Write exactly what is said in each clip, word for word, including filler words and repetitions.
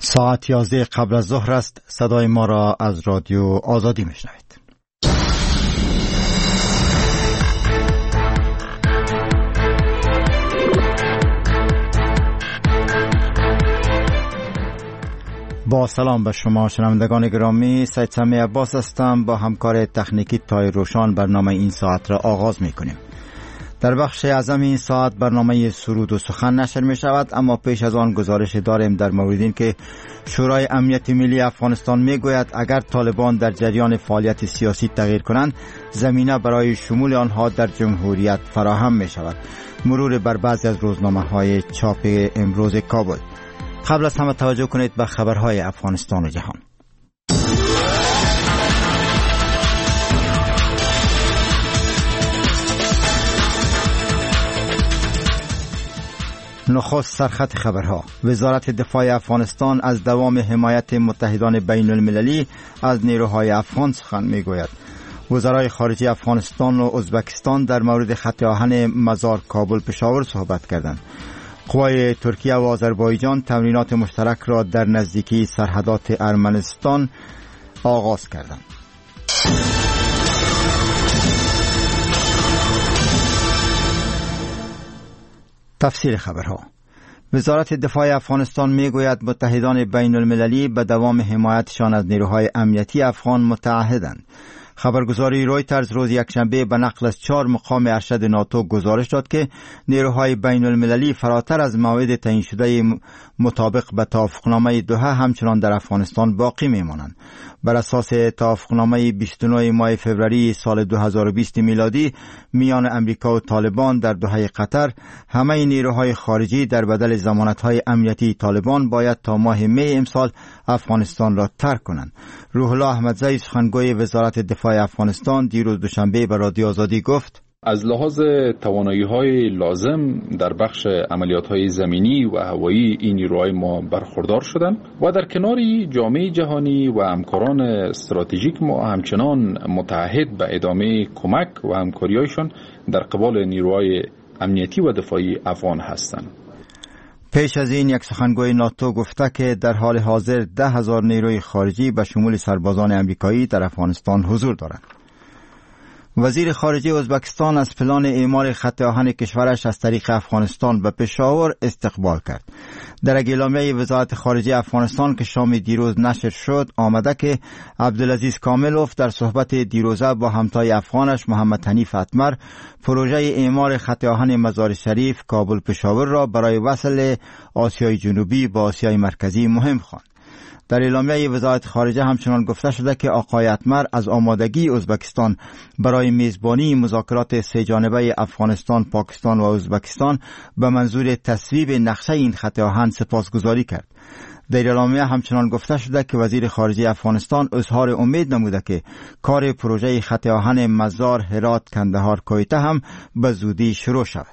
ساعت یازده قبل از ظهر است. صدای ما را از رادیو آزادی میشنوید. با سلام به شما شنوندگان گرامی، سید سمی عباس هستم. با همکار تکنیکی تای روشان برنامه این ساعت را آغاز می کنیم. در بخش اعظم این ساعت برنامه سرود و سخن نشر می شود، اما پیش از آن گزارش داریم در مورد این که شورای امنیت ملی افغانستان می گوید اگر طالبان در جریان فعالیت سیاسی تغییر کنند، زمینه برای شمول آنها در جمهوریت فراهم می شود. مرور بر بعضی از روزنامه های چاپ امروز کابل. قبل از همه توجه کنید به خبرهای افغانستان و جهان. نخست سرخط خبرها. وزارت دفاع افغانستان از دوام حمایت متحدان بین المللی از نیروهای افغان سخن میگوید. وزرای خارجه افغانستان و ازبکستان در مورد خط آهن مزار کابل پشاور صحبت کردند. قوای ترکیه و آذربایجان تمرینات مشترک را در نزدیکی سرحدات ارمنستان آغاز کردند. تفسیر خبرها. وزارت دفاع افغانستان میگوید متحدان بین المللی به دوام حمایتشان از نیروهای امنیتی افغان متعهدند. خبرگزاری رویترز روز یکشنبه به نقل از چهار مقام ارشد ناتو گزارش داد که نیروهای بین المللی فراتر از موعد تعیین شده مطابق به توافقنامه دوحه همچنان در افغانستان باقی میمانند. بر اساس توافقنامه بیست و نه ماه فوریه سال دو هزار و بیست میلادی میان امریکا و طالبان در دوحه قطر، همه نیروهای خارجی در بدل ضمانت‌های امنیتی طالبان باید تا ماه می امسال افغانستان را ترک کنند. روح الله احمدزی سخنگوی وزارت دفاع افغانستان دیروز دوشنبه به رادیو آزادی گفت: از لحاظ توانایی‌های لازم در بخش عملیات‌های زمینی و هوایی این نیروهای ما برخوردار شدند و در کنار جامعه جهانی و همکاران استراتژیک ما همچنان متعهد به ادامه کمک و همکاری‌هایشان در قبال نیروهای امنیتی و دفاعی افغان هستند. پیش از این یک سخنگوی ناتو گفته که در حال حاضر ده هزار نیروی خارجی به شمول سربازان امریکایی در افغانستان حضور دارند. وزیر خارجه ازبکستان از پلان اعمار خط آهن کشورش از طریق افغانستان به پشاور استقبال کرد. در اعلامیه وزارت خارجه افغانستان که شام دیروز نشر شد آمده که عبدالعزیز کاملوف در صحبت دیروزه با همتای افغانش محمد حنیف اتمر پروژه اعمار خط آهن مزار شریف کابل پشاور را برای وصل آسیای جنوبی با آسیای مرکزی مهم خواند. در اعلامیه وزارت خارجه همچنان گفته شده که آقای اتمر از آمادگی ازبکستان برای میزبانی مذاکرات سه جانبه افغانستان، پاکستان و ازبکستان به منظور تصویب نقشه این خط آهن سپاسگزاری کرد. در اعلامیه همچنان گفته شده که وزیر خارجه افغانستان اظهار امید نموده که کار پروژه خط آهن مزار، هرات، کندهار، کویته هم به زودی شروع شود.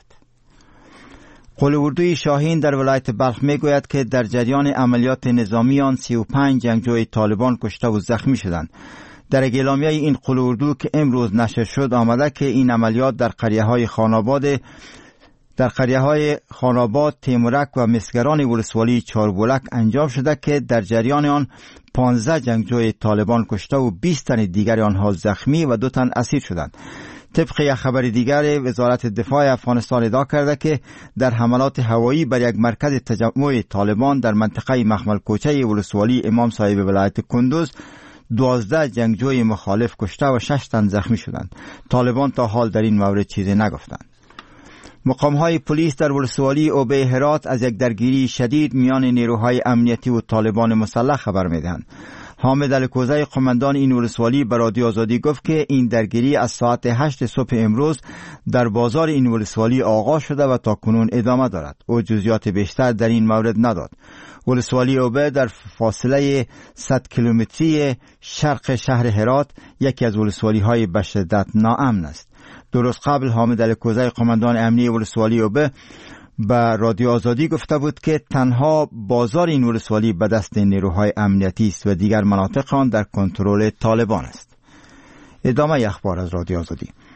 قول اردوی شاهین در ولایت بلخ می گوید که در جریان عملیات نظامی آن سی و پنج جنگجوی طالبان کشته و زخمی شدند. در اعلامیه این قول اردو که امروز نشر شد آمده که این عملیات در قریه های خاناباد در قریه های خاناباد، تیمورک و مسگران ولسوالی چاربولک انجام شده که در جریان آن پانزده جنگجوی طالبان کشته و بیست تن دیگر آنها زخمی و دو تن اسیر شدند. طبق یک خبر دیگر وزارت دفاع افغانستان ادعا کرده که در حملات هوایی بر یک مرکز تجمع طالبان در منطقه مخمل کوچه ولسوالی امام صاحب ولایت کندوز دوازده جنگجوی مخالف کشته و شش تن زخمی شدند. طالبان تا حال در این مورد چیزی نگفتند. مقام‌های پلیس در ولسوالی اوبه هرات از یک درگیری شدید میان نیروهای امنیتی و طالبان مسلح خبر می‌دهند. حامد الکوزی قماندان این ولسوالی به رادیو آزادی گفت که این درگیری از ساعت هشت صبح امروز در بازار این ولسوالی آغاز شده و تا کنون ادامه دارد. او جزئیات بیشتر در این مورد نداد. ولسوالی اوبه در فاصله صد کیلومتری شرق شهر هرات یکی از ولسوالی‌های به شدت ناامن است. درست قبل حامد الکوزی قماندان امنی ولسوالی اوبه به رادیو آزادی گفته بود که تنها بازار این ولسوالی به دست نیروهای امنیتی است و دیگر مناطق آن در کنترل طالبان است. ادامه اخبار از رادیو آزادی.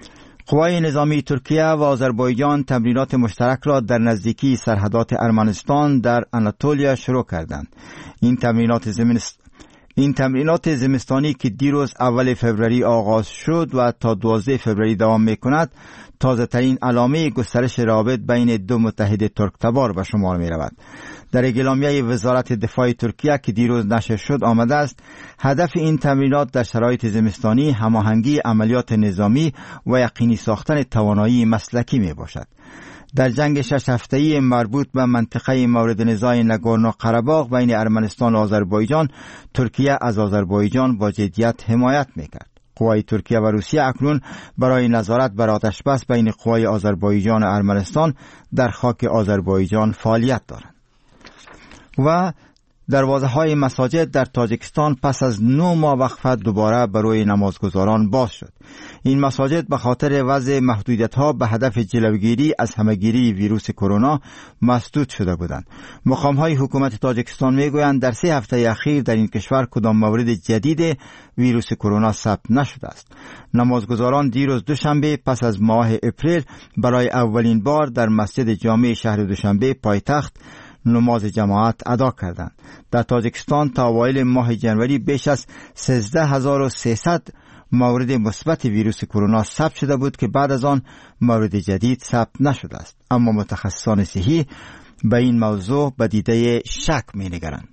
قوای نظامی ترکیه و آذربایجان تمرینات مشترک را در نزدیکی سرحدات ارمنستان در آناتولیا شروع کردند. این تمرینات زمینست... این تمرینات زمستانی که دیروز اول فوریه آغاز شد و تا دوازده فوریه دوام می‌کند، تازه ترین علامه گسترش روابط بین دو متحد ترک تبار به شمار می رود. در اعلامیه وزارت دفاع ترکیه که دیروز نشر شد آمده است هدف این تمرینات در شرایط زمستانی هماهنگی عملیات نظامی و یقینی ساختن توانایی مسلکی می باشد. در جنگ شش هفته‌ای مربوط به منطقه مورد نزاع نگورنو قره‌باغ بین ارمنستان و آذربایجان، ترکیه از آذربایجان با جدیت حمایت می‌کرد. قوای ترکیه و روسیه اکنون برای نظارت بر آتش‌بس بین قوای آذربایجان و ارمنستان در خاک آذربایجان فعالیت دارند. و دروازه‌های مساجد در تاجیکستان پس از نه ماه وقفه دوباره برای نمازگزاران باز شد. این مساجد به خاطر وضع محدودیت‌ها به هدف جلوگیری از همه‌گیری ویروس کرونا مسدود شده بودند. مقام‌های حکومت تاجیکستان می‌گویند در سه هفته اخیر در این کشور کدام مورد جدید ویروس کرونا ثبت نشده است. نمازگزاران دیروز دوشنبه پس از ماه اپریل برای اولین بار در مسجد جامع شهر دوشنبه پایتخت نماز جماعت ادا کردند. در تاجیکستان تا اوایل ماه جنوری بیش از سیزده هزار و سیصد مورد مثبت ویروس کرونا ثبت شده بود که بعد از آن مورد جدید ثبت نشده است. اما متخصصان صحی به این موضوع به دیده شک می‌نگرند.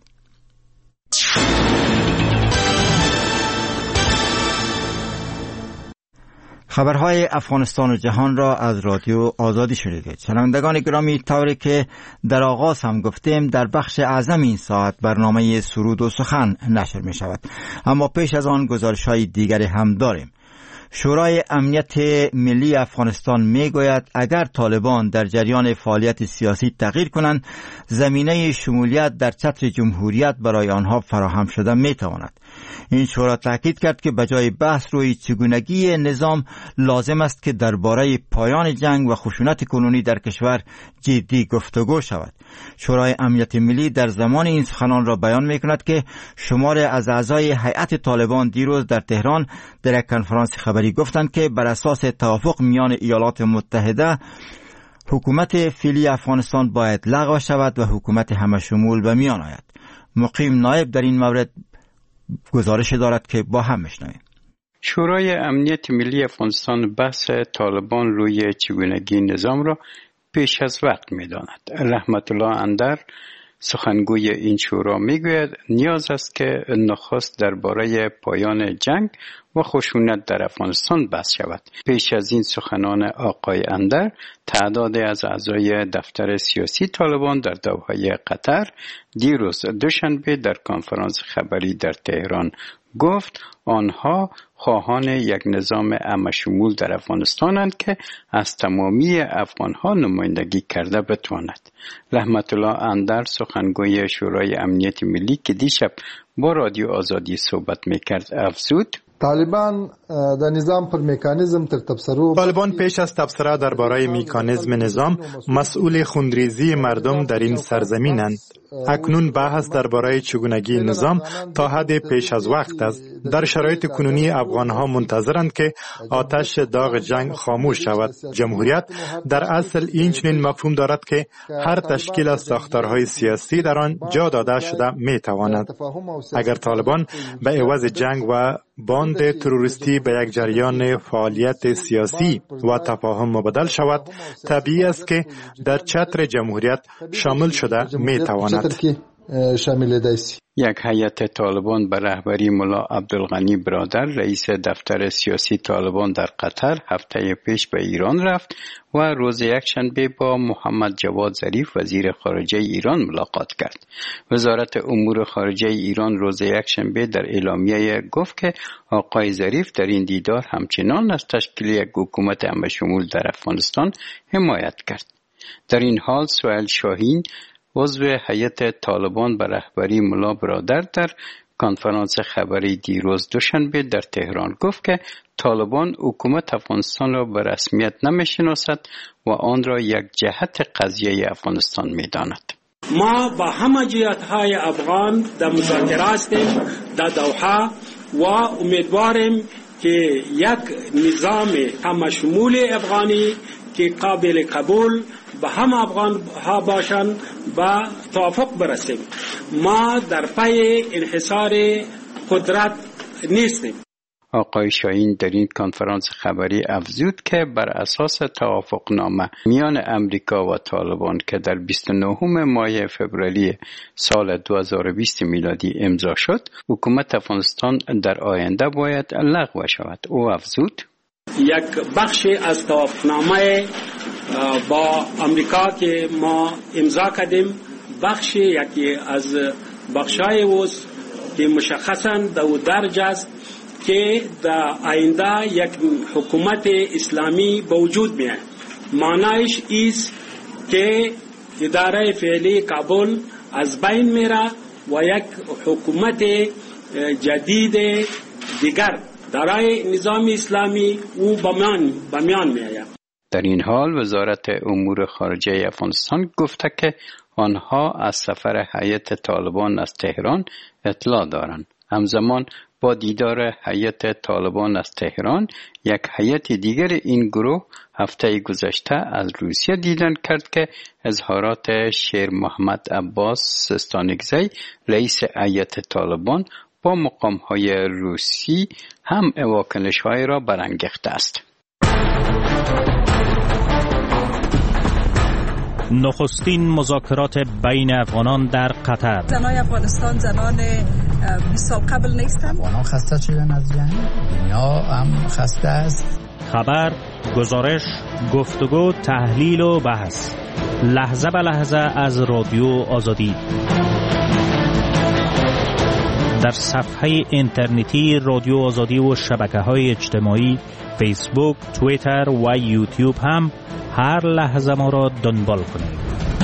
خبرهای افغانستان و جهان را از رادیو آزادی شنیدید. شنوندگان گرامی، طوری که در آغاز هم گفتیم در بخش اعظم این ساعت برنامه سرود و سخن نشر می شود، اما پیش از آن گزارش‌های دیگری هم داریم. شورای امنیت ملی افغانستان می گوید اگر طالبان در جریان فعالیت سیاسی تغییر کنند، زمینه شمولیت در چتر جمهوریت برای آنها فراهم شده می تواند. این شورا تاکید کرد که بجای بحث روی چگونگی نظام لازم است که درباره پایان جنگ و خشونت کنونی در کشور جدی گفتگو شود. شورای امنیت ملی در زمان این سخنان را بیان می کند که شمار از اعضای هیئت طالبان دیروز در تهران در یک کنفرانس خبری گفتند که بر اساس توافق میان ایالات متحده حکومت فعلی افغانستان باید لغو شود و حکومت همه شمول به میان آید. مقیم نایب در این مورد گزارش دارد که با هم میشنویم. شورای امنیت ملی افغانستان بحث طالبان روی چگونگی نظام را پیش از وقت می‌داند. رحمت الله اندر سخنگوی این شورا میگوید نیاز است که نخست درباره پایان جنگ و خشونت در افغانستان بحث شود. پیش از این سخنان آقای اندر تعدادی از اعضای دفتر سیاسی طالبان در دوحه قطر دیروز دوشنبه در کنفرانس خبری در تهران گفت آنها خواهان یک نظام عامه‌شمول در افغانستانند که از تمامی افغانها نمایندگی کرده بتواند. رحمت الله اندر سخنگوی شورای امنیت ملی که دیشب با رادیو آزادی صحبت میکرد افزود طالبان در نظام پر مکانیزم تر تبصره طالبان پیش از تبصره درباره مکانیزم نظام مسئول خونریزی مردم در این سرزمینند. اکنون بحث درباره چگونگی نظام تا حد پیش از وقت است. در شرایط کنونی افغانها منتظرند که آتش داغ جنگ خاموش شود. جمهوریت در اصل این چنین مفهوم دارد که هر تشکیل از ساختارهای سیاسی در آن جا داده شده می تواند. اگر طالبان به عوض جنگ و باند تروریستی به یک جریان فعالیت سیاسی و تفاهم مبدل شود، طبیعی است که در چتر جمهوریت شامل شده می تواند. یک هیئت طالبان به رهبری ملا عبدالغنی برادر رئیس دفتر سیاسی طالبان در قطر هفته پیش به ایران رفت و روز یکشنبه با محمد جواد ظریف وزیر خارجه ایران ملاقات کرد. وزارت امور خارجه ایران روز یکشنبه در اعلامیه گفت که آقای ظریف در این دیدار همچنان از تشکیل یک حکومت همه‌شمول در افغانستان حمایت کرد. در این حال سهیل شاهین عضو هیئت طالبان به رهبری ملا برادر در کنفرانس خبری دیروز دوشنبه در تهران گفت که طالبان حکومت افغانستان را به رسمیت نمی‌شناسد و آن را یک جهت قضیه افغانستان می‌داند. ما با همه جهت‌های افغان در مذاکره هستیم در دوحه و امیدواریم که یک نظام همشمول افغانی که قابل قبول به هم افغان ها باشند و توافق برسیم. ما در پی انحصار قدرت نیستیم. آقای شاهین در این کنفرانس خبری افزود که بر اساس توافقنامه میان امریکا و طالبان که در بیست و نهم ماه فوریه سال دو هزار و بیست میلادی امضا شد، حکومت افغانستان در آینده باید لغو شود. او افزود: یک بخش از توافقنامه با امریکا که ما امضا کردیم، بخش یکی از بخشای اوست که مشخصاً دو درجه است که در آینده یک حکومت اسلامی به وجود میاد. معنایش ایست که اداره فعلی کابل از بین میره و یک حکومت جدید دیگر درای نظام اسلامی او بمیان بمیان میآید. در این حال وزارت امور خارجه افغانستان گفته که آنها از سفر هیئت طالبان از تهران اطلاع دارند. همزمان با دیدار هیئت طالبان از تهران، یک هیئت دیگر این گروه هفته گذشته از روسیه دیدن کرد که اظهارات شیر محمد عباس سستانگزی رئیس هیئت طالبان با مقام‌های روسی هم واکنش‌های را برانگیخته است. نخستین مذاکرات بین افغانان در قطر. زنان افغانستان زنان بی قبل نیستند. افغانان خسته شدن از جنگ، دنیا هم خسته است. خبر، گزارش، گفتگو، تحلیل و بحث لحظه به لحظه از رادیو آزادی در صفحه اینترنتی رادیو آزادی و شبکه‌های اجتماعی فیسبوک، توییتر و یوتیوب هم هر لحظه ما را دنبال کنید.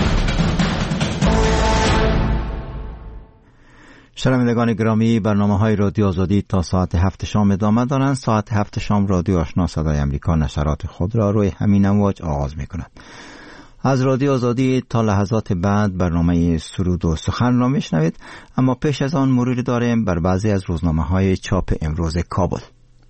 شنوندگان گرامی، برنامه‌های رادیو آزادی تا ساعت هفت شام ادامه دارند. ساعت هفت شام رادیو آشنا صدای امریکا نشرات خود را روی همین امواج آغاز می‌کند. از رادیو آزادی تا لحظات بعد برنامه سرود و سخن را میشنوید، اما پیش از آن مروری داریم بر بعضی از روزنامه‌های چاپ امروز کابل.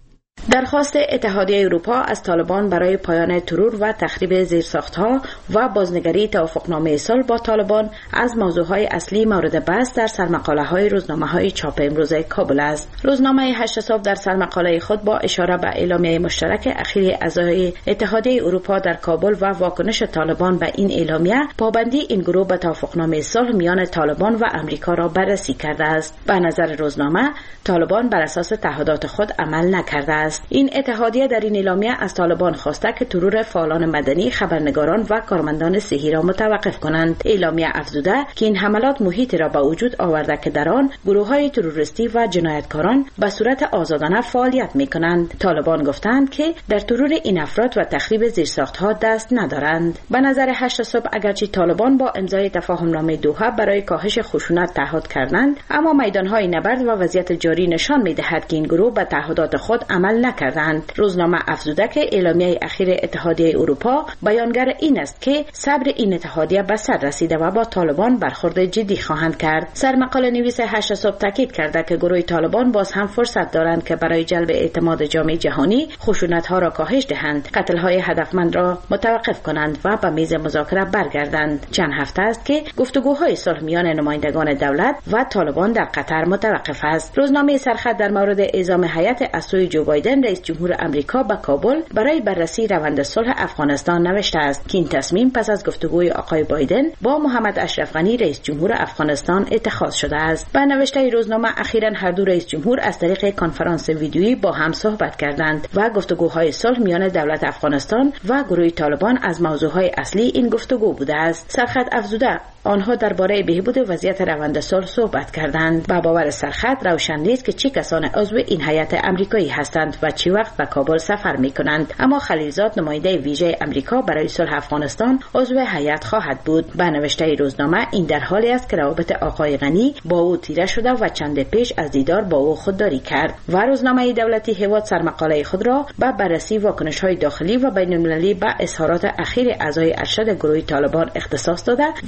درخواست اتحادیه اروپا از طالبان برای پایان ترور و تخریب زیرساختها و بازنگری توافقنامه صلح با طالبان از موضوعهای اصلی مورد بحث در سرمقاله‌های روزنامه‌های چاپ امروز کابل است. روزنامه هشت صبح در سرمقاله خود با اشاره به اعلامیه مشترک اخیر اعضای اتحادیه اروپا در کابل و واکنش طالبان به این اعلامیه، پابندی این گروه به توافقنامه صلح میان طالبان و امریکا را بررسی کرده است. به نظر روزنامه، طالبان بر اساس تعهدات خود عمل نکرده است. این اتحادیه در این اعلامیه از طالبان خواسته که ترور فعالان مدنی، خبرنگاران و کارمندان صحی را متوقف کنند. اعلامیه افزوده که این حملات محیط را به وجود آورده که در آن گروه‌های تروریستی و جنایتکاران به صورت آزادانه فعالیت می‌کنند. طالبان گفتند که در ترور این افراد و تخریب زیرساخت‌ها دست ندارند. به نظر هشت صبح، اگرچه طالبان با امضای تفاهمنامه دوحه برای کاهش خشونت تعهد کردند، اما میدان‌های نبرد و وضعیت جاری نشان می‌دهد که این گروه به تعهدات خود عمل نکردند. روزنامه افزوده که اعلامیه اخیر اتحادیه اروپا بیانگر این است که صبر این اتحادیه به سر رسیده و با طالبان برخورد جدی خواهند کرد. سرمقاله نویس هشت صبح تاکید کرده که گروه طالبان باز هم فرصت دارند که برای جلب اعتماد جامعه جهانی خشونت‌ها را کاهش دهند، قتل‌های هدفمند را متوقف کنند و به میز مذاکره برگردند. چند هفته است که گفتگوهای صلح میان نمایندگان دولت و طالبان در قطر متوقف است. روزنامه سرخط در مورد اعزام هیئت از سوی جو بایدن رئیس جمهور امریکا به کابل برای بررسی روند صلح افغانستان نوشته است که این تصمیم پس از گفتگوی آقای بایدن با محمد اشرف غنی رئیس جمهور افغانستان اتخاذ شده است. به نوشته روزنامه، اخیراً هر دو رئیس جمهور از طریق کنفرانس ویدیویی با هم صحبت کردند و گفتگوهای صلح میان دولت افغانستان و گروه طالبان از موضوعهای اصلی این گفتگو بوده است. سرخط افزوده آنها درباره بهبود وضعیت روند صلح صحبت کردند. با باور سرخط روشن نیست که چه کسان عضو این هیئت آمریکایی هستند و چه وقت به کابل سفر می‌کنند، اما خلیلزاد نماینده ویژه آمریکا برای صلح افغانستان عضو هیئت خواهد بود. به نوشته روزنامه، این در حالی است که روابط آقای غنی با او تیره شده و چند پیش از دیدار با او خودداری کرد. و روزنامه دولتی هواد سرمقاله خود را به بررسی واکنش‌های داخلی و بین‌المللی به اظهارات اخیر اعضای ارشد گروه طالبان اختصاص داده و نوشته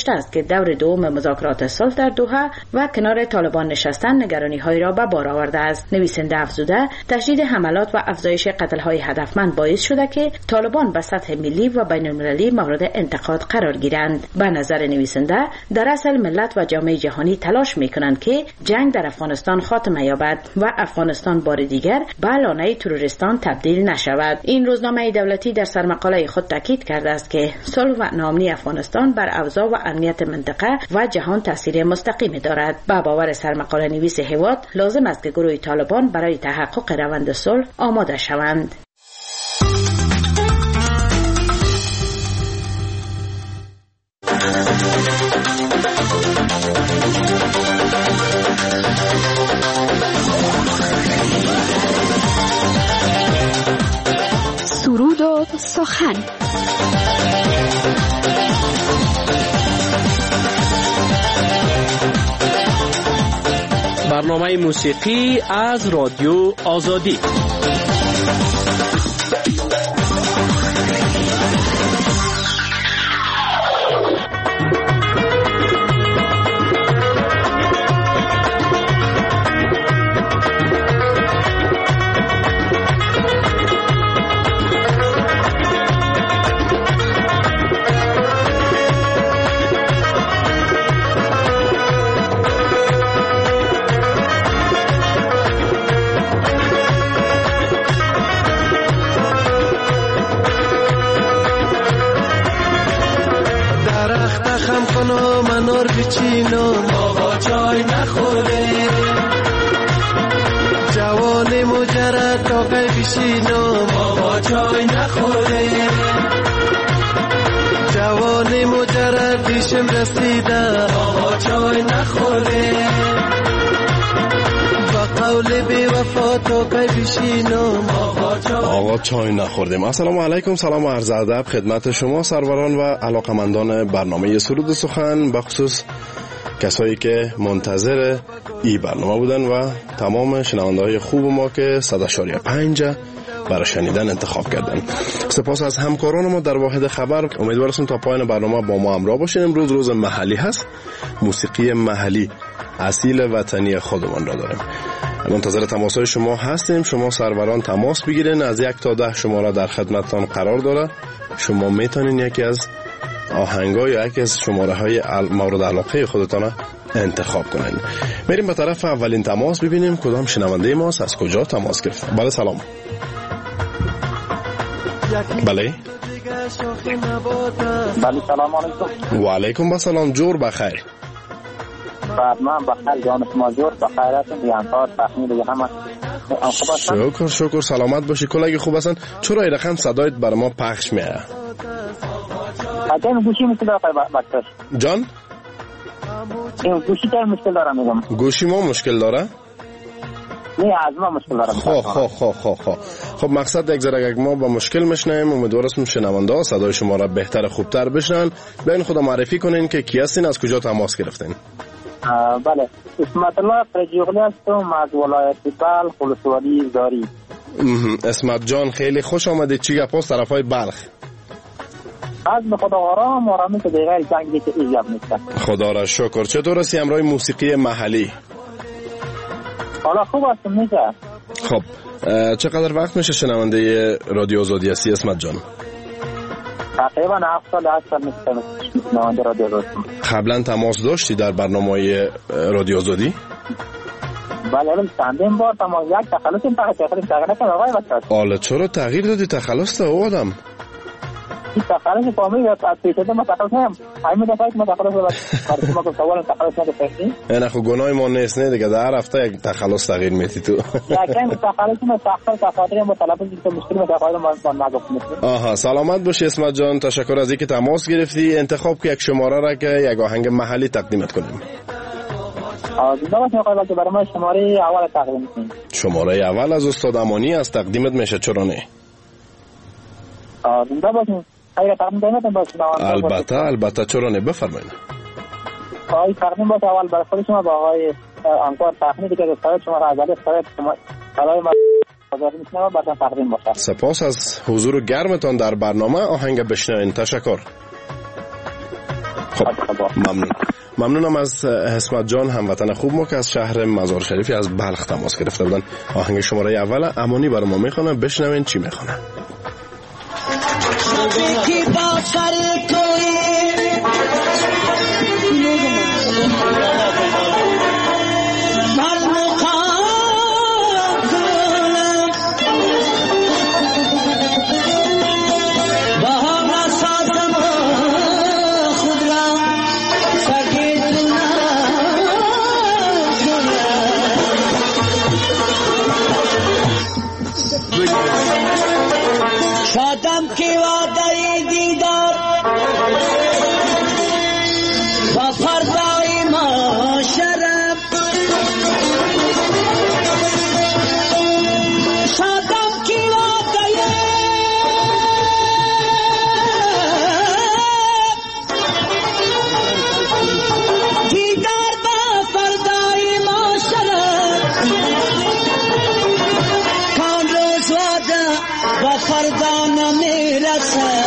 گفته است که دور دوم مذاکرات صلح در دوحه و کنار طالبان نشستن نگرانی‌های را به بار آورده است. نویسنده افزوده تشدید حملات و افزایش قتل‌های هدفمند باعث شده که طالبان به سطح ملی و بین‌المللی مورد انتقاد قرار گیرند. به نظر نویسنده در اصل ملت و جامعه جهانی تلاش می‌کنند که جنگ در افغانستان خاتمه یابد و افغانستان بار دیگر به لانه تروریستان تبدیل نشود. این روزنامه دولتی در سرمقاله خود تاکید کرده است که صلح و ناامنی افغانستان بر اوضاع و امنیت منطقه و جهان تاثیر مستقیمی دارد. با باور سرمقاله نویس هیواد لازم است که گروه طالبان برای تحقق روند صلح آماده شوند. سرود و سخن. برنامه موسیقی از رادیو آزادی. منار بچینو بابا چای نخوره، جوان مجرد تاقه بشینو بابا چای نخوره، جوان مجرد دیشم رسیده بابا چای نخوره، با قول بی وفا تاقه بشینو بابا چای آقا چای نخوردیم. السلام علیکم، سلام و عرض ادب خدمت شما سروران و علاقمندان برنامه سرود سخن، بخصوص کسایی که منتظر این برنامه بودن و تمام شنونده های خوب ما که صد و پنج برای شنیدن انتخاب کردن. سپاس از همکاران ما در واحد خبر. امیدوارم تا پایان برنامه با ما همراه باشین. امروز روز محلی هست، موسیقی محلی اصیل وطنی خودمان را داریم. منتظر تماس‌های شما هستیم. شما سروران تماس بگیرین، از یک تا ده شماره در خدمتتان قرار داره. شما میتونین یکی از آهنگا یا یکی از شماره‌های مورد علاقه خودتان انتخاب کنین. میریم به طرف اولین تماس ببینیم کدام شنونده ماست، از کجا تماس گرفت. بله سلام. بله بله سلام علیکم. و علیکم السلام. جور بخیر. من بخیر جان شما جور بخیر هستم. بیانکار تخمین دیگه همه شکر شکر سلامت باشی. کلاگی خوب هستن. چرا این رقم صدایت بر ما پخش میه؟ اگه گوشی مشکل داره بکتر جان؟ این گوشی داره مشکل داره میگم. گوشی ما مشکل داره؟ نه از ما مشکل داره. خب خب خب خب خب خب مقصد یک ذره ما با مشکل میشنیم. امیدوارم شنونده ها صدای شما را بهتر خوبتر بشنن. بیاین خدا معرفی کنین که کی هستین، از کجا تماس گرفتین؟ بله اسمت الله فرجیغلی هستم از ولایت بلخ ولسوالی زاری. اسمت جان خیلی خوش آمدید. چی گپ است طرفای بلخ؟ از به خدا آرام آرامی که دیگر جنگی که ایجاب نیست. خدا را شکر. چطور هستی امروز موسیقی محلی؟ حالا خوب هستم میشه. خب چقدر وقت میشه شنونده رادیو آزادی هستی اسمت جان؟ تقریبا هفت سال هشت سال میشه شنونده رادیو آزادی. قبلا تماس داشتی در برنامه رادیو آزادی؟ بله الان چندین بار تماس یک تخلص این فقط تخلص تغییر نکنه آقای وقت. حالا چرا تغییر دادی تخلص تا آدم؟ این تخلص فامیل از پیشده ما تخلص نیم. همین دفعه که ما تخلص برای شما که سوال تخلص نکردیم. نه خب گناه ما نیست نه دیگه، در هفته یک تخلص تغییر میدی تو. یکم تخلص ما سخت تفاوتی ما طلب که مشکل ما تفاوت ما ما نگفتیم. آها سلامت باشی اسمت جان. تشکر از اینکه تماس گرفتی. انتخاب که یک شماره را که یک آهنگ محلی تقدیمت کنیم. زنده باشین آقای وقتی برای ما شماره اول تقدیم کنیم. شماره اول از استاد امانی از تقدیمت میشه، چرا نه؟ زنده باشین. اگر تقدیم کنید باشین. البته البته چرا نه، بفرمایید. آقای تقدیم باشه اول برای خود شما با آقای انکار تخمینی که دوستای شما را از علی خرید شما برای ما آزادی میشنم بعد تقدیم باشه. سپاس از حضور گرمتان در برنامه. آهنگ بشنوین. تشکر. خب ممنون ممنونم از حسمت جان، هموطن خوب ما که از شهر مزار شریفی از بلخ تماس گرفته بودن. آهنگ شماره اول امانی برای ما میخونه، بشنوین چی میخونه. شادم کی وعده دیدار و فردای ما شرم، شادم کی وعده دیدار و فردای ما شرم، کان روز وعده و فردا نمیرسه.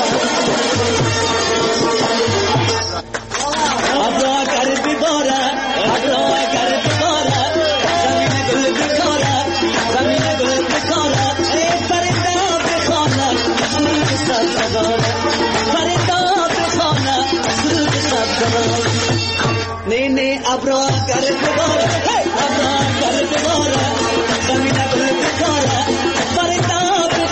ابرو اگر بباره ابرو اگر بباره زمین گل بکاره زمین گل بکاره ای فردا بخانه سرود سبزداره فردا بخانه سرود سبزداره نه نه ابرو اگر بباره ابرو اگر بباره زمین گل بکاره فردا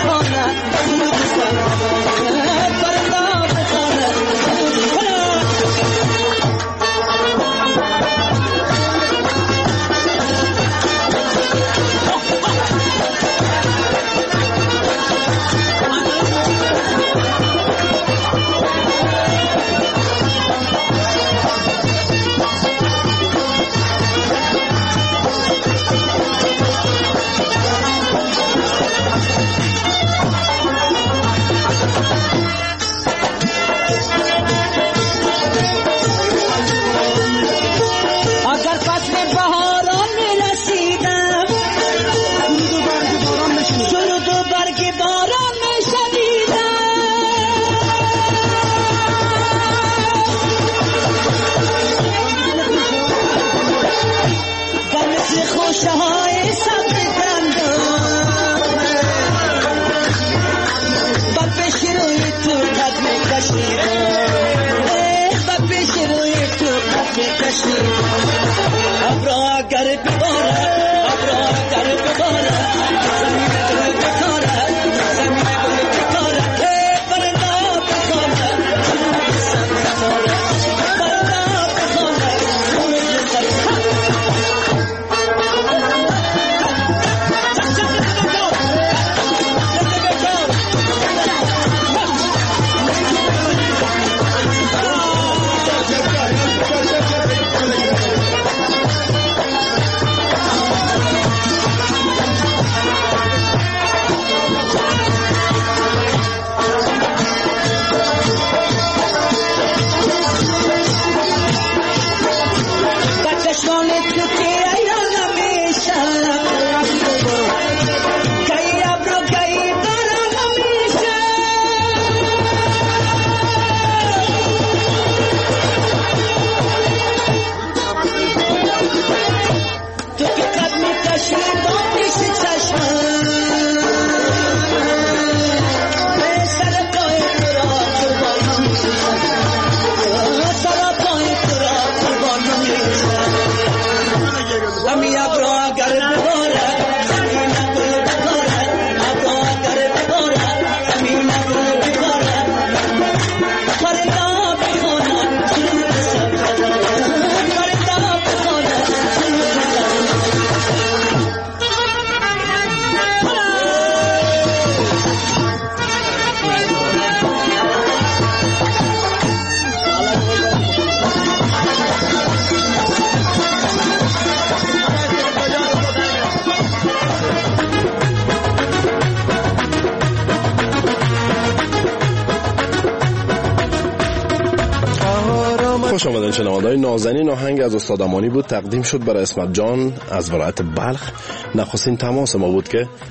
خوش آمدین شنوندگان نازنین. آهنگ از استاد امانی بود، تقدیم شد برای اسمت جان از ولایت بلخ. نخستین تماس ما بود که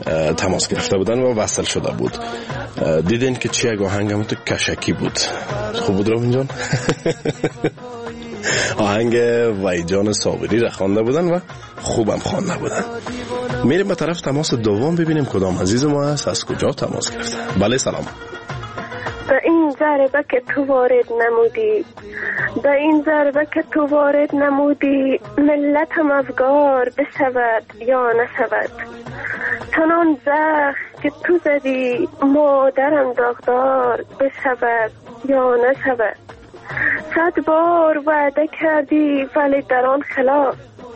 تماس گرفته بودن و وصل شده بود. دیدین که چی یک آهنگ هم تو کشکی بود. خوب بود رومین جان؟ آهنگ ویجان صابری را خوانده بودن و خوبم خوانده بودن. میریم به طرف تماس دوم ببینیم کدام عزیز ما هست، از کجا تماس گرفته. بله سلام. به این ضربه که تو وارد نمودی، به این ضربه که تو وارد نمودی، ملتم افگار بشود یا نشود. چنان زخم که تو زدی مادرم داغدار بشود یا نشود. صد بار وعده کردی ولی در آن خلاف،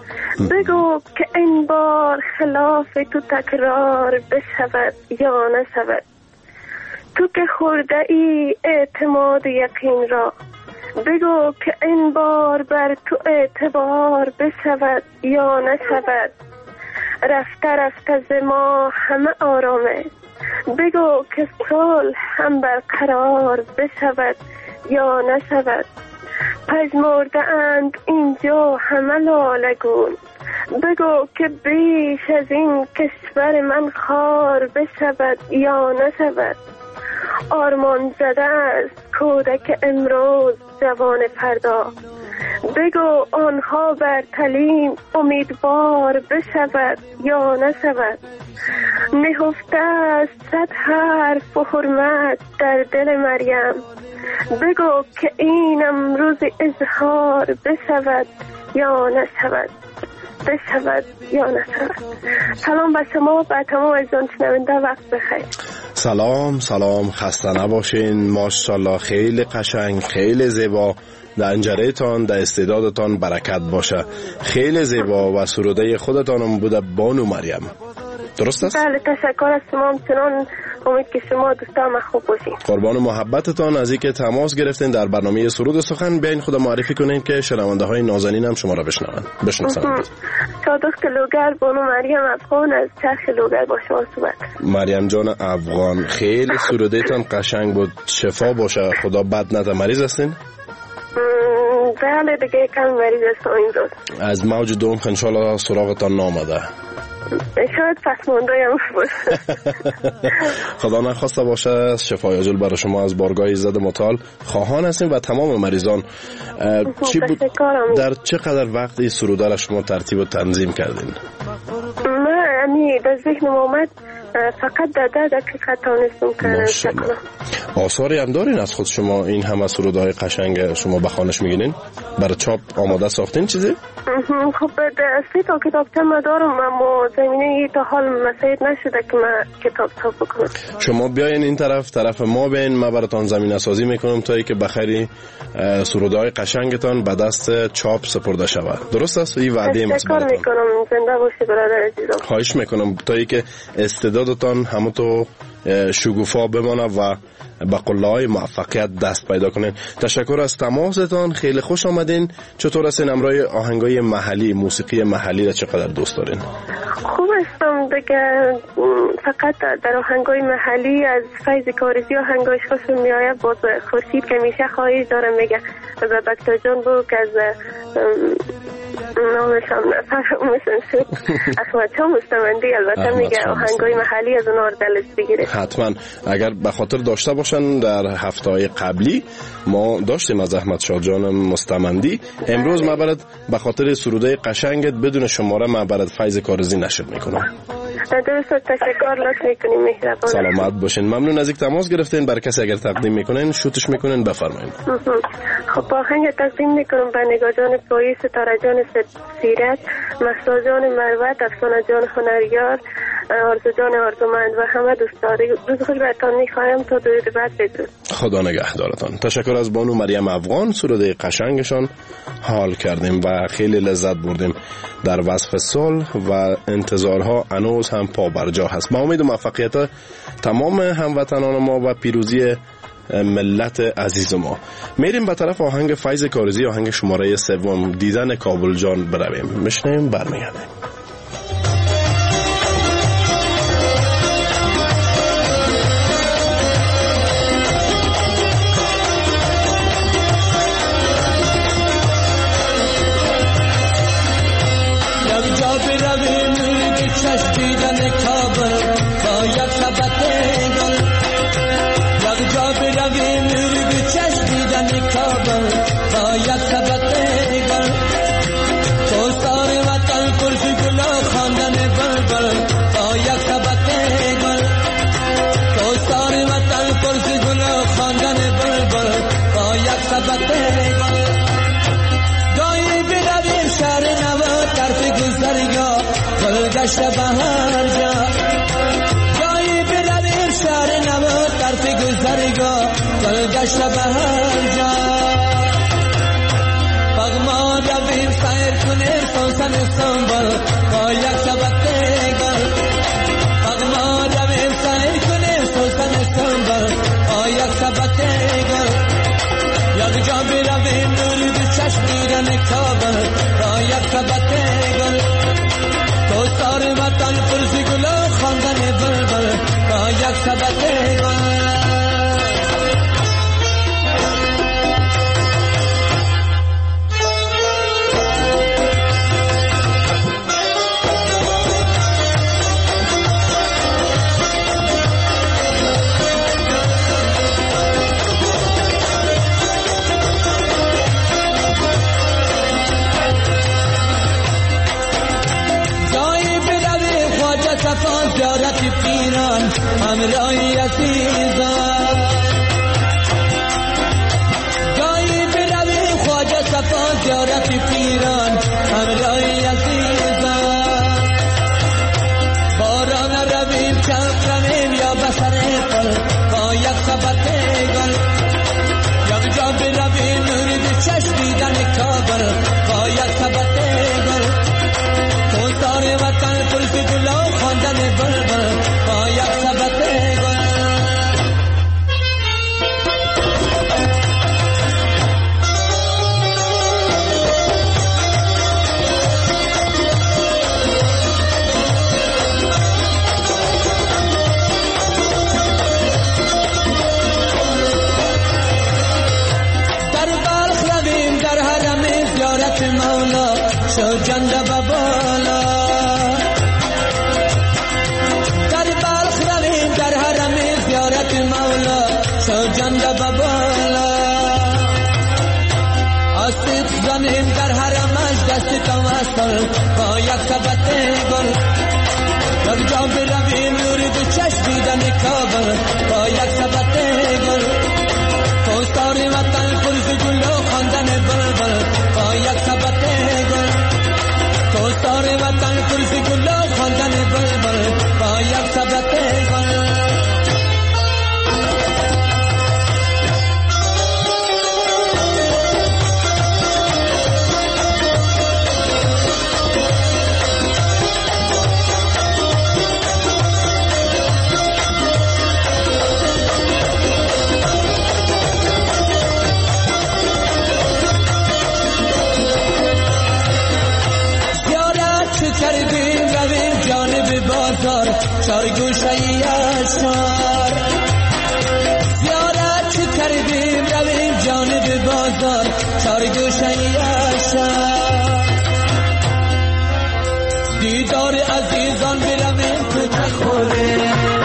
بگو که این بار خلاف تو تکرار بشود یا نشود. تو که خورده ای اعتماد یقین را، بگو که این بار بر تو اعتبار بشود یا نشود. رفته رفته ز ما همه آرامه، بگو که صلح هم برقرار بشود یا نشود. پژمرده اند اینجا همه لالگون، بگو که بیش از این کشور من خار بشود یا نشود. آرمان زده است کودک امروز جوان فردا، بگو آنها بر تعلیم امیدوار بشود یا نشود. نهفته است صد حرف و حرمت در دل مریم، بگو که این امروز اظهار بشود یا نشود. بشود یا نشود. سلام به شما، به تمام عزیزان شنونده، وقت بخیر. سلام سلام، خسته نباشین. ماشاءالله خیلی قشنگ، خیلی زیبا. در انجریتان، در استعدادتان برکت باشه. خیلی زیبا و سروده خودتانم بوده بانو مریم. درست است؟ بله تشکر از شما. همچنان امید که شما دوستان خوب باشین. قربان محبتتان. از اینکه تماس گرفتین در برنامه سرود سخن، بیاین خود معرفی کنین که شنونده های نازنین هم شما را بشنون. بشناسن. صادق لوگر بانو مریم افغان از چرخ لوگر با شما صحبت. مریم جان افغان، خیلی سرودتان قشنگ بود. شفا باشه، خدا بد نده. مریض هستین؟ بله دیگه کم مریض هستم این روز. از موج دوم انشالله سراغتان نامده. شاید پس ماندایم بود. خدا نخواسته باشه. شفای عاجل برای شما از بارگاه ایزد متعال خواهان هستیم و تمام مریضان. چی بود در چقدر وقت این سروده را شما ترتیب و تنظیم کردین؟ من یعنی در ذهنم آمد، فقط در ده دقیقه تانستم کردم. آثاری هم دارین از خود شما؟ این همه سروده های قشنگ شما به خوانش میگینین؟ برای چاپ آماده ساختین چیزی؟ خب سه تا کتابچه ما دارم، اما زمینه تا حال مساعد نشده که من کتاب چاپ بکنم. شما بیاین این طرف، طرف ما بیاین، من براتون زمینه سازی میکنم تا اینکه بخری سروده های قشنگتان به دست چاپ سپرده شود. درست است؟ این وعده ما. تشکر میکنم. زنده باشی برادر عزیزم. خواهش میکنم تا اینکه استعدادتان همونطور شگوفا بمانه و با قله‌های موفقیت دست پیدا کنین. تشکر از تماستان. خیلی خوش آمدین. چطور هستین؟ امروی آهنگای محلی، موسیقی محلی را چقدر دوست دارین؟ خوب هستم دیگه. فقط در آهنگای محلی از فیض کارزی آهنگایش خوشم میآید. باز خورشید که میشه خواهش دارم میگه از دکتر جان بو که از نامشم نفرمشن شد احمد چا مستمندی البته میگه آهنگای محلی از اونها دلش بگیره. حتما اگر به خاطر داشته باشن در هفته‌های قبلی ما داشتیم از احمد شاه جان مستمندی. امروز ما برات به خاطر سروده قشنگت بدون شماره ما برات فیض کارزی نشر میکنم. درست، تشکر، لطف میکنیم، مهربان. سلامت باشین. ممنون از اینکه تماس گرفتین. بر کسی اگر تقدیم میکنین شوتش میکنین بفرمایید. خب آهنگ تقدیم میکنم به نگاه جان پایی، ستاره جان سیرت، مهسا جان مروت، افسانه جان هنریار، آرزو جان آرزومند و همه دوستاری. روز خوش براتون میخوایم تا درود بعد بدرود. خدا نگهدارتان. تشکر از بانو مریم افغان. سروده قشنگشان حال کردیم و خیلی لذت بردیم. در وصف صلح و انتظارها هنوز هم پا بر جا هست. با امید و موفقیت تمام هموطنان ما و پیروزی ملت عزیز ما. میریم به طرف آهنگ فیض کارزی، آهنگ شماره سوم، دیدن کابل جان برویم. میشنیم برمیگردیم. دیدن کابل گشت به هر جا جایی برویم شهر نو طرف گذرگاه گل گشت به هر جا پغما رویم سیر کنیم سوسن استانبول با یک سبت گل پغما رویم سیر کنیم سوسن استانبول با یک سبت گل یک جا برویم نوری دو چشم دیدن کابل با یک سبت گل دوستار وطن پرسی گل خواندن بلبل با یک سبت گل زیارت پیران همراهی عزیزان جایی برویم خواجه صفا زیارت پیران همراهی عزیزان باران رویم چرخ رویم یا بسر پل با یک سبت گل یک جا برویم نوری دو چشم دیدن کابل با یک سبت گل دوستار وطن پرسی گل خواندن بلبل با یک سبت گل در بلخ رویم در حرم زیارت مولا شو جنده ببالا جنده ببالا آستیت زنیم در حرمش دستی توسل با یک سبت گل یک جا برویم نوری دو چشم دیدن کابل با یک سبت گل دوستار وطن پرسی گل و خواندن بلبل با یک سبت گل دوستار وطن پرسی گل و خواندن بلبل با یک سبت گل چار گوشه اشار زیارت چه کردیم رویم جانب بازار چار گوشه اشار دیدار عزیزان برویم تو نخوره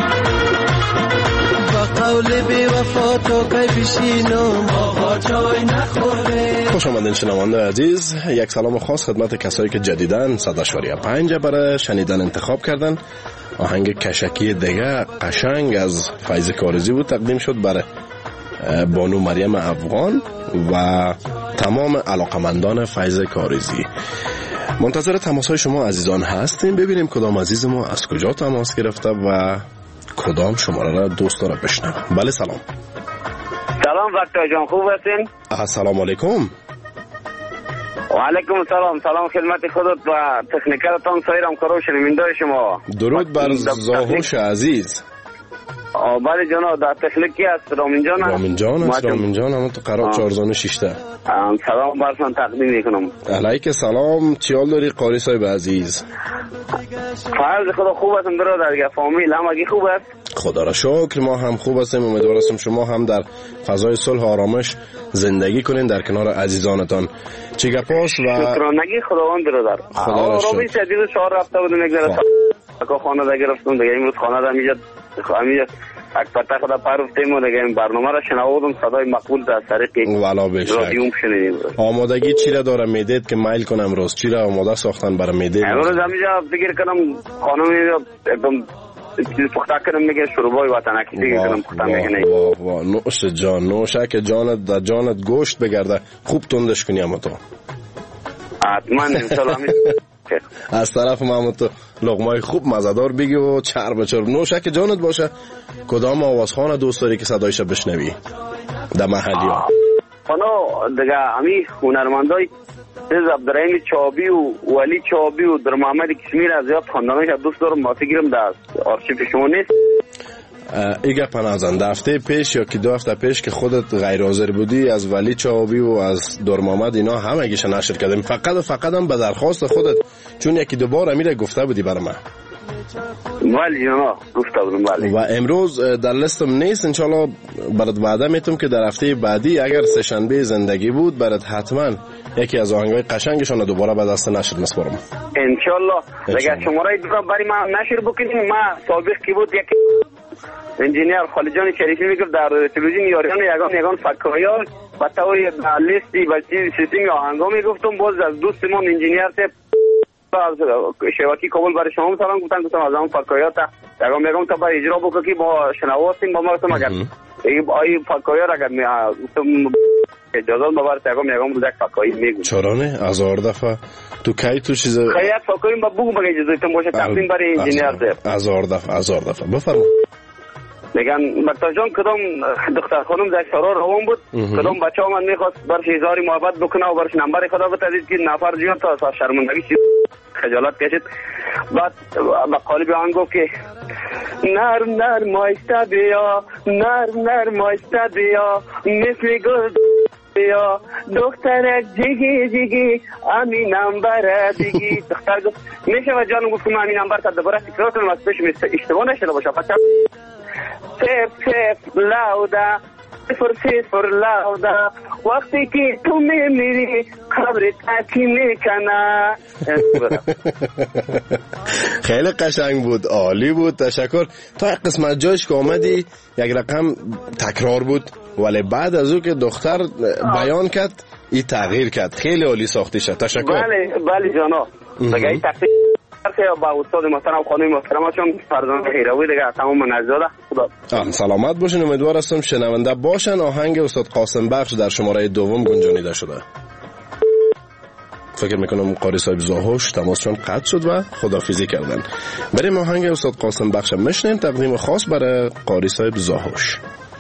با قول بی وفا تو که بشینم با جای نخوره. خوش آمدین شنونده عزیز، یک سلام خاص خدمت کسایی که جدیدن صد و شماره پنج برای شنیدن انتخاب کردن. آهنگ کشکی دیگه قشنگ از فیض کارزی بود تقدیم شد برای بانو مریم افغان و تمام علاقمندان فیض کارزی. منتظر تماسهای شما عزیزان هستیم، ببینیم کدام عزیز ما از کجا تماس گرفته و کدام شماره را دوست داره بشنوه. بله سلام. سلام وقتا جان، خوب هستین؟ السلام علیکم. و علیکم السلام. سلام خدمت خودت و تکنیکرتان سایر همکاران شنونده شما. درود بر زاهوش عزیز. بله جناب، در تکنیکی است رامین جان. رامین جان است. رامین جان هم تو قرار چهارزانه ششته. سلام براتون تقدیم میکنم. علیک سلام. چی حال داری قاری صاحب عزیز؟ فرض خدا خوب هستم برادر، دیگه فامیل همگی خوب است؟ خدا را شکر ما هم خوب هستیم. امیدوار هستم شما هم در فضای صلح و آرامش زندگی کنین در کنار عزیزانتان. چی گپاست و شکرانگی خداوند برادر. خدا را شکر. رامین شدید چهار هفته بودم یک ذره کا خانه دا گرفتم دیگه، امروز خانه دا میاد همینجا یک پتا خدا پرفتیم و دیگه این برنامه را شنوادم، صدای مقبول از طریق والا بشک رادیوم شنیدیم. آمادگی چی را داره میدید که میل کنم روز چی را آماده ساختن برای میدید؟ امروز همینجا فکر کنم خانم एकदम چیز پخته کنم میگه شوربای وطنکی دیگه کنم پخته میگه. واه واه نوش جان، نوشه که جانت در جانت گوشت بگرده خوب تندش کنی. اما تو حتما انشالله از طرف ما تو لقمای خوب مزدار بگی و چرب چرب نوشک جانت باشه. کدام آوازخوان دوست داری که صدایش بشنوی در محلی ها؟ خانو دیگه همی هنرمندای از عبدالرحیم چابی و ولی چابی و در محمد کشمیر از زیاد خواندنش دوست دارم. ما فکرم در آرشیف شما نیست. ایگه پنازنده هفته پیش یا که دو هفته پیش که خودت غیر حاضر بودی از ولی چابی و از در محمد اینا همه گیش نشر کردیم. فقط و فقط هم به درخواست خودت، چون یکی دوبار امیره گفته بودی برای من. ولی نه گفته بودم ولی. و امروز در لستم نیست. انشالله برات وعده میتونم که در هفته بعدی اگر سه‌شنبه زندگی بود برات حتما یکی از آهنگای قشنگشون دوباره به دست نشر مسپارم. انشالله. اگر شماره دورا برای ما نشر بکنیم، ما سابق کی بود یک انجینیر خالجان شریفی میگفت در تلویزیون یاریان یگان یگان فکریا با توی لیستی و سیستم آهنگا میگفتم. باز از دوستمون انجینیر ته از شبکی کابل برای شما سلام گفتن. گفتم از اون فکریا تا یگان یگان تا برای اجرا بکنی که با شنواسیم با ما گفتم اگر ای فکریا را اگر گفتم اجازه ببرید یگان یگان بود یک فکری میگم. چرانه هزار دفعه تو کی تو چیز خیلی فکریم با بگو بگی اجازه تون باشه تقدیم برای انجینیر ته هزار دفعه هزار دفعه بفرما. میگن مکتب جان کدام دختر خانم در شرار روان بود، کدام بچه ها من میخواست برش هزاری محبت بکنه و برش نمبر خدا بتدید که نفر جیان تا شرمندگی چیز خجالت کشید. بعد با قالب آن گفت که نرم نرم آیسته بیا، نرم نرم آیسته بیا، مثل گل بیا دخترک جگی جگی امی نمبر دیگی. دختر گفت میشه و جانم گفت که من امی نمبر تا دوباره تکرار کنم از پیش اشتباه نشده باشه. پس صف صف لاودا صفر صفر لاودا وقتی که تو میمیری قبرت اکی میکنه. خیلی قشنگ بود، عالی بود، تشکر. تا قسمت جایش که آمدی یک رقم تکرار بود، ولی بعد از او که دختر بیان کرد این تغییر کرد. خیلی عالی ساخته شد. تشکر. بله بله جانا. دیگه این تقصیر با استاد محترم خانم محترم چون فرزند هیروی دیگه تمام منزاده. خدا سلامت باشین. امیدوار هستم شنونده باشن. آهنگ استاد قاسم بخش در شماره دوم گنجانیده شده. فکر میکنم قاری صاحب زاهوش تماسشون قطع شد و خدافیزی کردن. بریم آهنگ استاد قاسم بخش میشنیم. تقدیم خاص برای قاری صاحب زاهوش.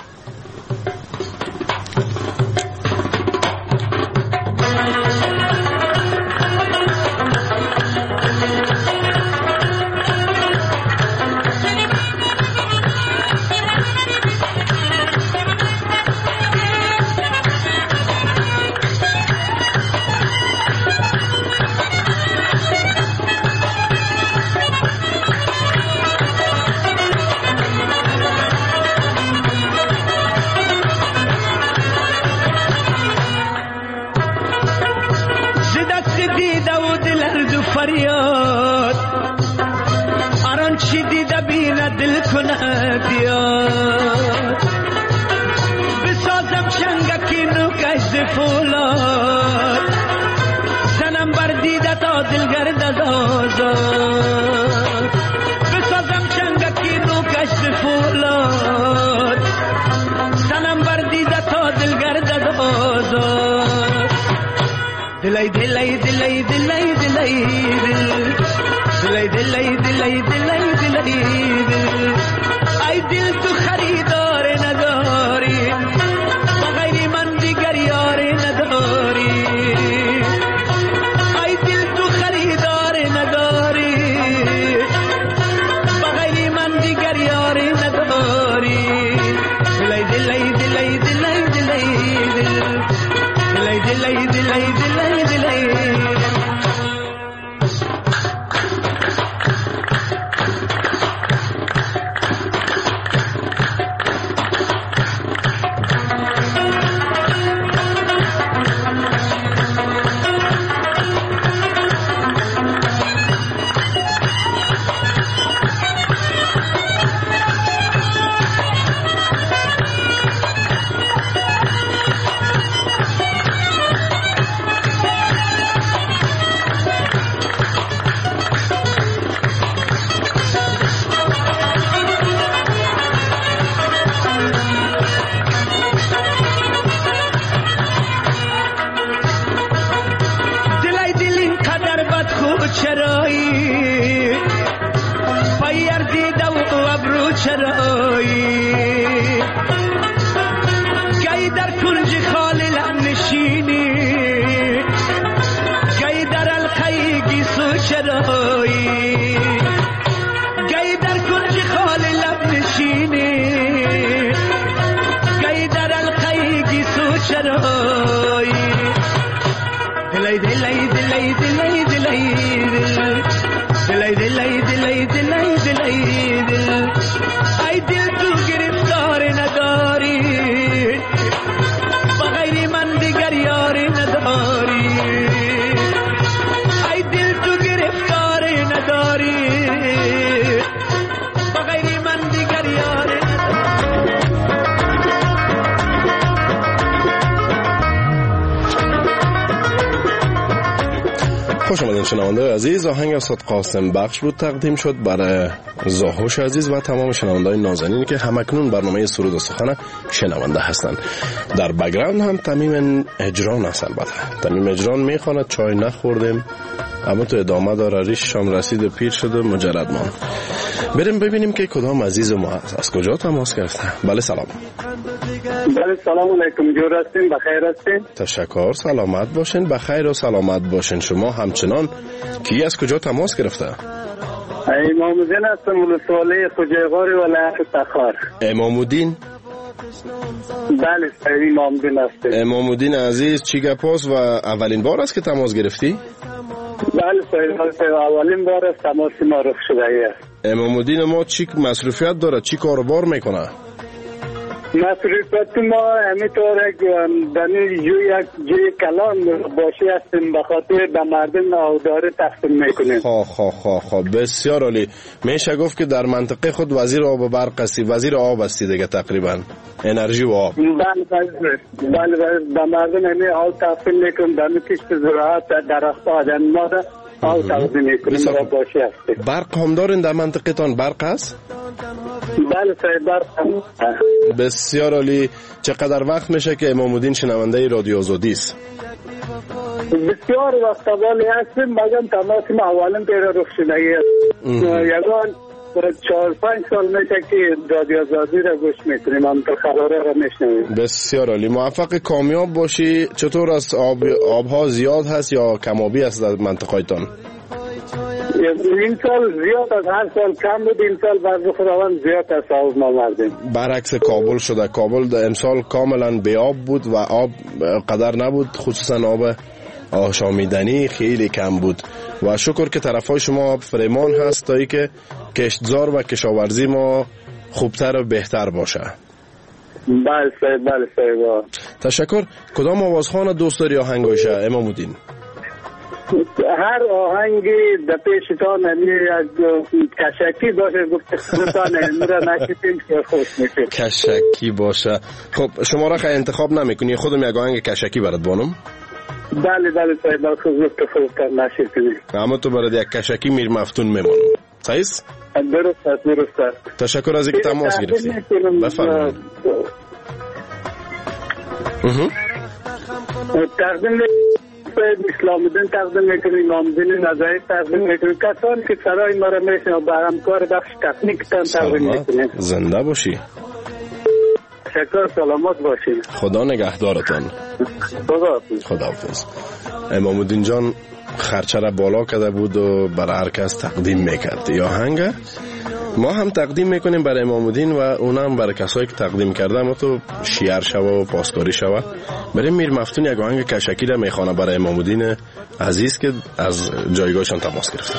فریاد آران چی دیده بینه دل کنه بیاد بسازم چنگکی نوکش زفولاد زنم بر دیده تا دلگرد از آزاد بسازم چنگکی نوکش زفولاد زنم بر دیده تا دلگرد از آزاد دلای دلای دلای دلای دلای دلای دلای دلای دلای دلای ای دل تو خریدار نداری بغیر من دیگر یار نداری ای دل تو خریدار نداری بغیر من دیگر یار نداری دلای دلای دلای دلای دلای دلای دلای دلای دلای چرایی پایر دیده و ابرو چرایی گی در کنج خالی لب نشینی گی در القی گیسو چرایی گی در کنج خالی لب نشینی گی در القی گیسو چرایی دلی دلی دلی دلی دلی دلی دلی دلی دلی دلی دل ای دل تو گرفتار نداری بغیر من دیگر یاری نداری ای دل تو گرفتار نداری بغیر من دیگر یاری خوش آمدین شنونده عزیز. آهنگ استاد قاسم بخش بود تقدیم شد برای زاهوش عزیز و تمام شنونده‌های نازنین که همکنون برنامه سرود و سخن شنونده هستند. در بک‌گراند هم تمیم اجران است. البته تمیم اجران میخواند چای نخوردیم اما تو ادامه داره ریش شام رسید پیر شده مجرد مان. بریم ببینیم که کدام عزیز ما هست، از کجا تماس گرفته. بله سلام. بله سلام علیکم، جور هستین؟ بخیر هستین؟ تشکر، سلامت باشین. بخیر و سلامت باشین. شما همچنان. کی از کجا تماس گرفته؟ امام الدین هستم، ولسوالی خوجایغار ولایت تخار. امام الدین؟ بله امام الدین هستم. امام الدین عزیز چی گپاست و اولین بار است که تماس گرفتی؟ بله صاحب، اولین بار است تماس ما رخ شده است. امام الدین ما چی مصروفیت داره، چی کاروبار میکنه؟ مصروفیت ما همینطوره که دنی جوی یک جوی کلان باشی هستیم، به خاطر به مردم آوداره تقسیم میکنیم. خواه خواه خواه خواه بسیار عالی. میشه گفت که در منطقه خود وزیر آب و برق هستی، وزیر آب هستی دیگه تقریبا، انرژی و آب. بله بله بله به مردم همین آب تقسیم میکنیم، دنی کشت زراعت درخت آدم ما ده آب تقسیم میکنیم و باشی هستیم. برق هم دارین در منطقه تان؟ برق هست؟ بله صاحب برق هم. بسیار عالی. چقدر وقت میشه که امام الدین شنونده رادیو آزادی است؟ بسیار وقت والی هستیم، مگم تماس ما اولین پیدا رخ شده یکان چهار پنج سال میشه که رادیو آزادی را گوش میکنیم، هم تا خبره را میشنویم. بسیار عالی، موفق کامیاب باشی. چطور است؟ آب آبها زیاد هست یا کمابی است در منطقه تان؟ این سال زیاد است، هر سال کم بود، این سال بعض خداوند زیاد است آب ما مردیم. برعکس کابل شده. کابل امسال کاملا بی آب بود و آب قدر نبود، خصوصا آب آشامیدنی خیلی کم بود و شکر که طرفای شما فریمان هست تا ای که کشتزار و کشاورزی ما خوبتر و بهتر باشه. بله صاحب، بله صاحب. تشکر. کدام آوازخوان دوست داری آهنگایشه امام الدین؟ هر آهنگی در پیشتان همی کشکی باشه، گفتان همی را نشیدیم که خوش میشه. کشکی باشه. خب شما را خیلی انتخاب نمیکنی، خودم یک آهنگ کشکی برات بانم؟ بله بله صاحب، خود گفت نشیدیم. اما تو برات یک کشکی میر مفتون میمانم. صحیح است؟ درست است، درست است. تشکر از اینکه تماس گرفتی. بفرمایید. تقدیم اسلام الدین تقدیم میکنیم، امام الدین نظری تقدیم میکنیم، کسانی که سرای ما را میشن و به همکار بخش تکنیک تان تقدیم میکنیم. زنده باشی. تشکر، سلامت باشید. خدا نگهدارتان. خدا خدا حافظ. امام الدین جان خرچه را بالا کرده بود و برای هر کس تقدیم میکرد. یا آهنگ ما هم تقدیم میکنیم برای امام الدین و اونم برای کسایی که تقدیم کرده، اما تو شیعر شوه و پاسکاری شوه. برای میر مفتون یک آهنگ کشکی را میخوانه برای امام الدین عزیز که از جایگاهشان تماس گرفته.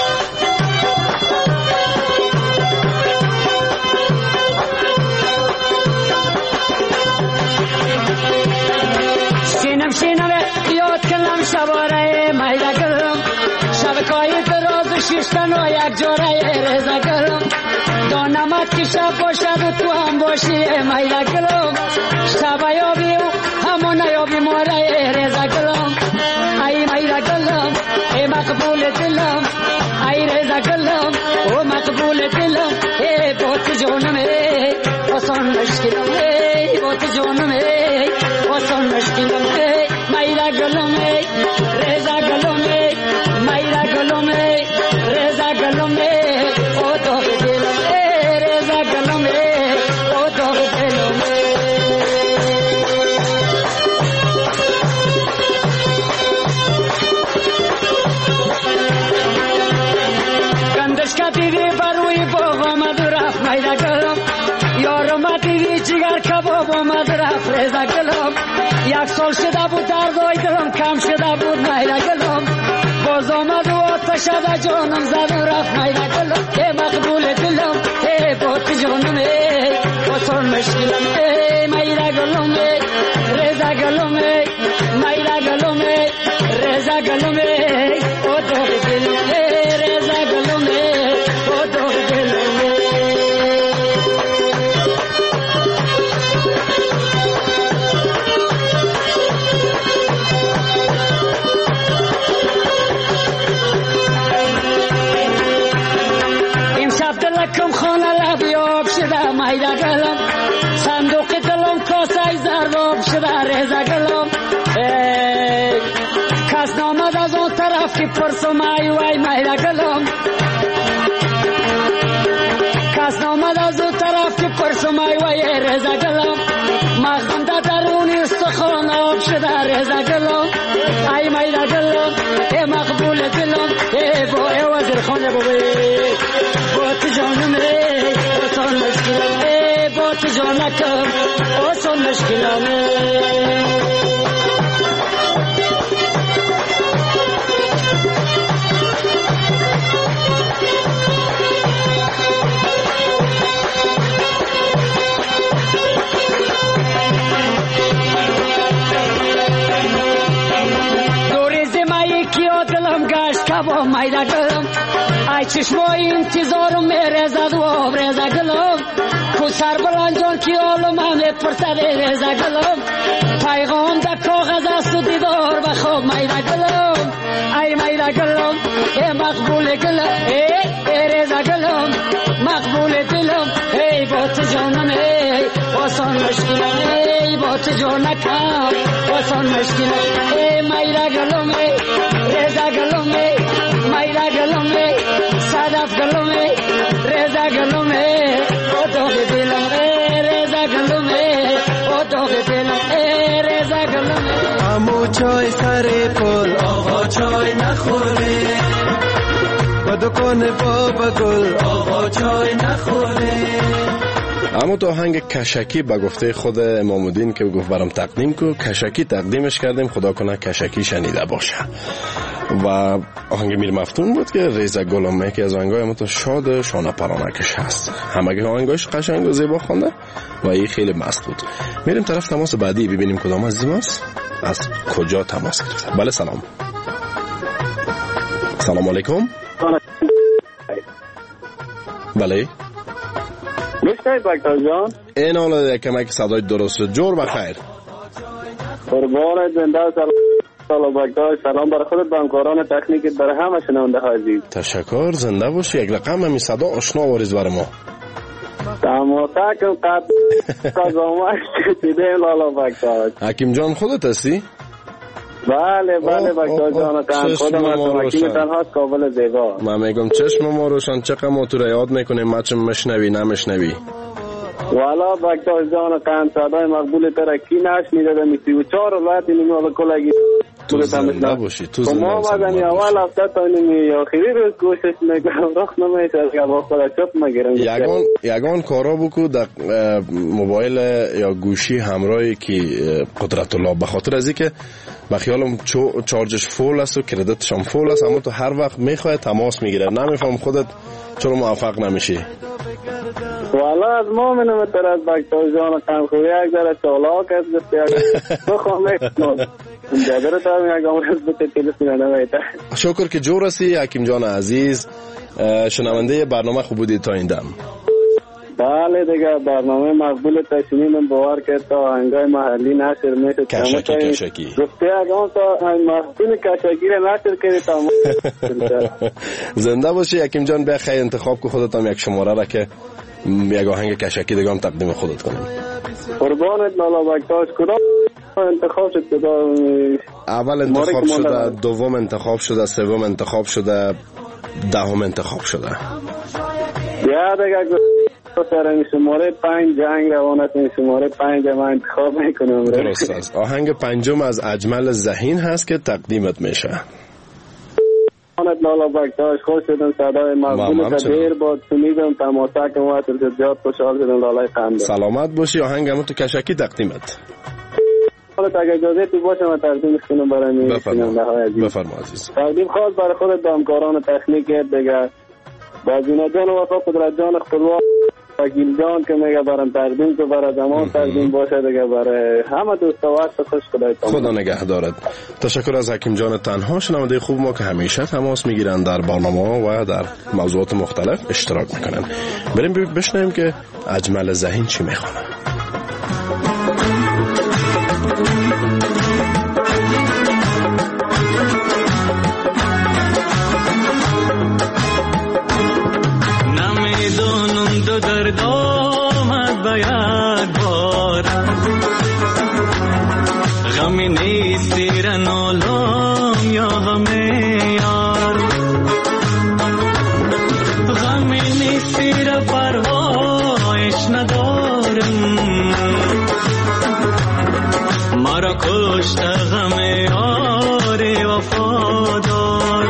شینم شینم یاد کلم شباره مایده کلم شبکای دراز و شیشتن و یک جوره رزا کلم دانمت که شب باشد و تو هم باشی مایده کلم شب یابی و همون یابی ماره رزا کلم ای مایده کلم ای مقبول دلم ای رزا کلم او مقبول دلم ای بوت جونم ای آسان مشکلم ای بوت جونم ای آسان مشکلم ای مایده کلم ای رزا کلم ای مایده کلم ای را دیدی بر روی باغ آمد و رفت میده گلم یارم دیدی جگر کباب آمد و رفت ریزه گلم یک سال شده بود دردای دلم کم شده بود میده گلم باز آمد و آتش شده جانم زد و رفت میده گلم ای مقبول دلم ای بات جانم ای باتون مشکلم ای میده گلم ای ریزه گلم ای میده گلم ای ریزه گلم ای او داغ دلم ای ریزه گلم ای او داغ دلم ای کم خانه لبیاب شده میده گلم صندوق دلم کاسه زرباب شده ریزه گلم کس نامد از اون طرف که پرسم ای وی میده گلم کس نامد از اون طرف که پرسم ای وی ریزه گلم مغزم در درونی استخوان آب شده ریزه گلم ای میده گلم ای مقبول دلم ای با ای وزیر خانه بوی بات جانم ای باتون مشکلم ای بات جانکم باتون مشکلم دوری زمایی کیا دلم گشت کبا میده گلم ای چشمای انتظارم میرزد و آب ریزه گلم کو سر بلنجان که آلم همه پرسد ریزه گلم پیغام در کاغذ است و دیدار به خواب میده گلم ای میده گلم ای مقبول گلم ای ای ریزه گلم مقبول دلم ای بات جانم ای آسان مشکلم ای بات جانکم آسان مشکلم ای میده گلم ای ریزه گلم ای میده گلم ای صدف گلم ای ریزه گلم ای او داغ دلم ای ریزه گلم ای او داغ دلم ای ریزه گلم ای امو چای سر پل آقا چای نخوره و دکان بابا گل آقا چای نخوره. اما تو آهنگ کشکی به گفته خود امام الدین که گفت برام تقدیم کو کشکی تقدیمش کردیم خدا کنه کشکی شنیده باشه و آهنگ میر مفتون بود که ریزه گلم یکی از آهنگای تو شاد شانه پرانکش هست همه آهنگاش قشنگ و زیبا خوانده و این خیلی مست بود. میریم طرف تماس بعدی ببینیم کدام از دیماست از کجا تماس گرفته. بله سلام سلام علیکم. بله میشنید بکتر جان؟ این حالا کمک صدای درست جور بخیر قربان زنده سلام بکتر سلام برای خودت و همکاران تکنیکت برای همه شنونده های عزیز. تشکر زنده باشی. یک رقم همی صدا آشنا آوریز برای ما تماتا کن قد قضامش چیده لالا بکتر. حکیم جان خودت هستی؟ بله بله بکتر جان کن خودم هستم حکیم تنهاست کابل زیبا. من میگم چشم ما روشن چقدر ما تو را یاد میکنیم ما چه مشنوی نمشنوی والا بکتر جان کن صدای مقبول ترکی نشنیده دمی سی و چار ولایت اینمی والا کلگی تو زنده باشی تو زنده باشی. ما مدنی اول هفته تا اینمی آخری روز کوشش میکنم رخ نمیشه از با خدا چپ میگیرم. یگان یگان کارا بکو در موبایل یا گوشی همراهی که قدرت الله به خاطر از اینکه به خیالم چارجش فول است و کردیتش هم فول است اما تو هر وقت میخوای تماس میگیره نمیفهم خودت چرا موفق نمیشی. والا از ما منم تراد بکتر جان کم خوی یک ذره چالاک است بسیار تو خواهمه جادر تا میگم امروز بده تلفن نمیته. شکر که جور هستی حکیم جان عزیز. شنونده برنامه خوب بودی تا این دم. بله دیگه برنامه مقبول تشنیم باور که تا آهنگای محلی نشر میشه کشکی کشکی گفته اگه تا محسون کشکی رو نشر کردی تا زنده باشی حکیم جان. بخیر انتخاب که خودت هم یک شماره را که یک آهنگ کشکی دیگه هم تقدیم خودت کنیم. قربانت لالا بکتاش کدام انتخاب شد کدام اول انتخاب شده دوم انتخاب شده سوم انتخاب شده دهم انتخاب شده یا دیگه سر این شماره پنج جنگ روان است. این شماره پنج من انتخاب میکنم. درست است. آهنگ پنجم از اجمل ذهین هست که تقدیمت میشه. جانت لالا بکتاش خوش شدم صدای مقبول دیر بود شنیدم تماشا کردم و زیاد خوشحال شدم لالای قنده. سلامت باشی. آهنگم تو کشکی تقدیمت. حالا اگه اجازه تو باشه من تقدیمش کنم برای می بفرما عزیز. تقدیم خاص برای خودت و همکاران تکنیک دیگه بازینا جان و وفا قدرت جان اختروا وکیل جان که میگه برام تقدیم تو برای زمان تقدیم باشه دیگه برای همه دوست و وقت خوش خدای تمام. خدا نگه دارد. تشکر از حکیم جان تنها شنونده خوب ما که همیشه تماس میگیرن در برنامه و در موضوعات مختلف اشتراک میکنن. بریم بشنویم که اجمل ذهین چی میخوانه. درد آمد به یک بار غمی نیست زیر نالم یا غم یار غمی نیست زیر پرهایش ندارم مرا کشت غم یار وفادار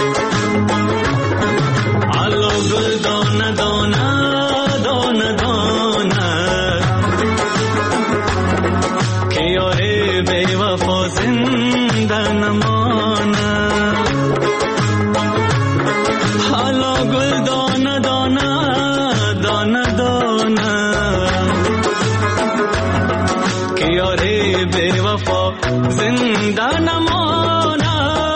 علو گل دانه دانه زنده نمانه حالا گل دانه دانه دانه دانه که یاری بی وفا زنده نمانه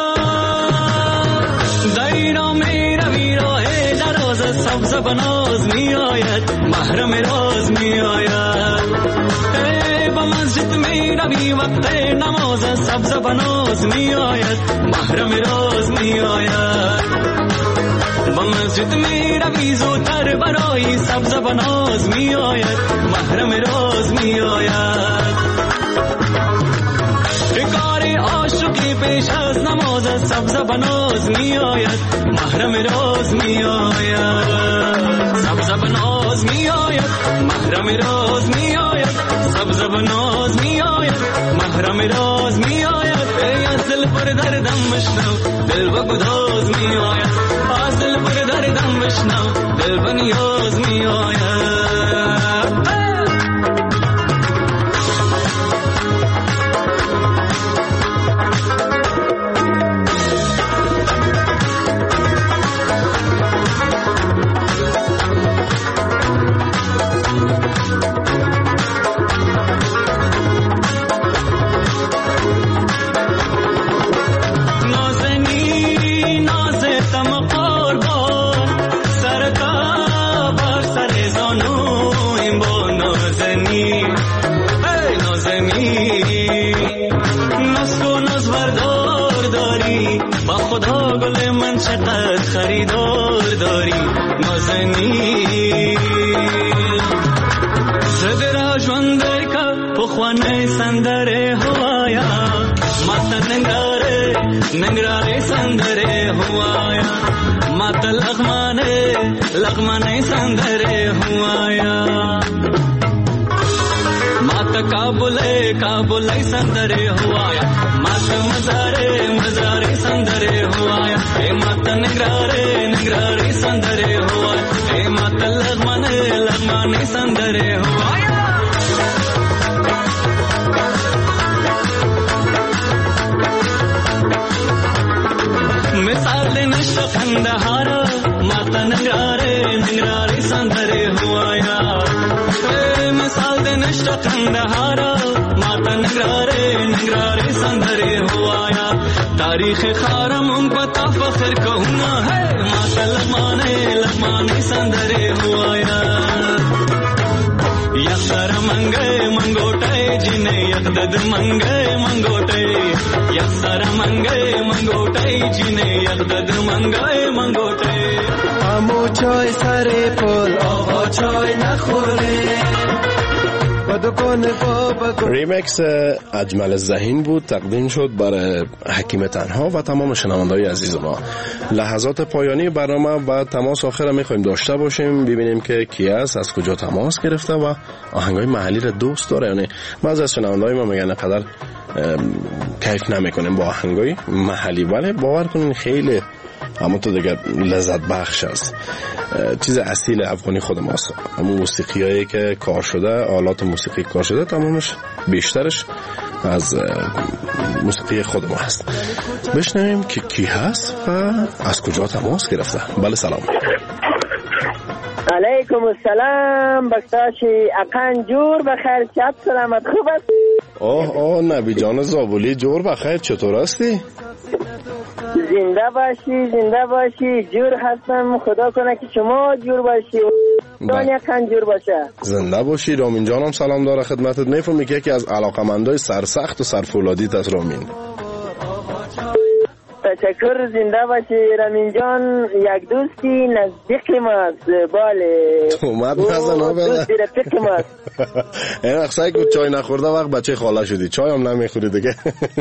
دیرا می روی راه دراز سبز بناز می آید محرم راز می آید مسجد می روی وقت نماز سبز بناز می آید محرم راز می آید با مسجد می روی زودتر برای سبز بناز می آید محرم راز می آید کار عاشقی پیش از نماز سبز بناز می آید محرم راز می آید سبز بناز می آید محرم راز می آید سبز بناز می آید محرم راز می آید ای از دل پر دردم بشنو دل و گداز می آید از دل پر دردم بشنو دل و نیاز می آید خریدار داری نازنی زدرا جوندر کا پخوانه سندره هوایا مات ننگاره ننگاره سندره هوایا مات لغمانه لغمانه سندره هوایا مات کابل کابل سندره هوایا مات مزاره مزاره سندره هوایا اے مات نگراره نگراره سندره هوایا اے مات لغمانه لغمانه سندره هوایا مثال نشو خندهارا مات نگراره نگراره سندره هوایا مثال نشو خندهارا مات نگراره نگراره سندره هوایا تاریخ خارم ان پتا فخر کہنا ہے مات لغمانے لغمانے سندرے ہوایا یک سر منگے منگوٹے جنے یک دد منگے منگوٹے یک سر منگے منگوٹے جنے یک دد منگے منگوٹے امو چای سر پل آقا چای نخوره ریمکس اجمل ذهین بود، تقدیم شد برای حکیم تنها و تمام شنونده‌های عزیز ما. لحظات پایانی برنامه و تماس آخر میخوایم داشته باشیم، ببینیم که کی است، از کجا تماس گرفته و آهنگای محلی را دوست داره. یعنی بعضی از شنونده‌های ما میگن قدر کیف نمیکنیم با آهنگای محلی، ولی باور کنین خیلی اما تو دیگر لذت بخش است. چیز اصیل افغانی خود ماست. اما موسیقی هایی که کار شده، آلات موسیقی کار شده، تمامش بیشترش از موسیقی خود ما هست. بشنویم که کی هست و از کجا تماس گرفته. بله سلام. علیکم السلام. بختاشی اقن جور بخیر، چپ سلامت، خوب است؟ آه آه نبی جان زابولی، جور بخیر، چطور هستی؟ زنده باشی، زنده باشی، جور هستم. خدا کنه که شما جور باشی و دنیا کن جور باشه. زنده باشی. رامین جانم سلام داره خدمتت. میفهمی که یکی از علاقمندای سرسخت و سرفولادیت از رامین. تشکر، زنده باشی رامین جان. یک دوستی نزدیک ماست. بله اومد نزن ها بله دوستی رفیق ماست. این اقصایی که چای نخورده وقت بچه خاله شدی، چای هم نمیخوری دیگه.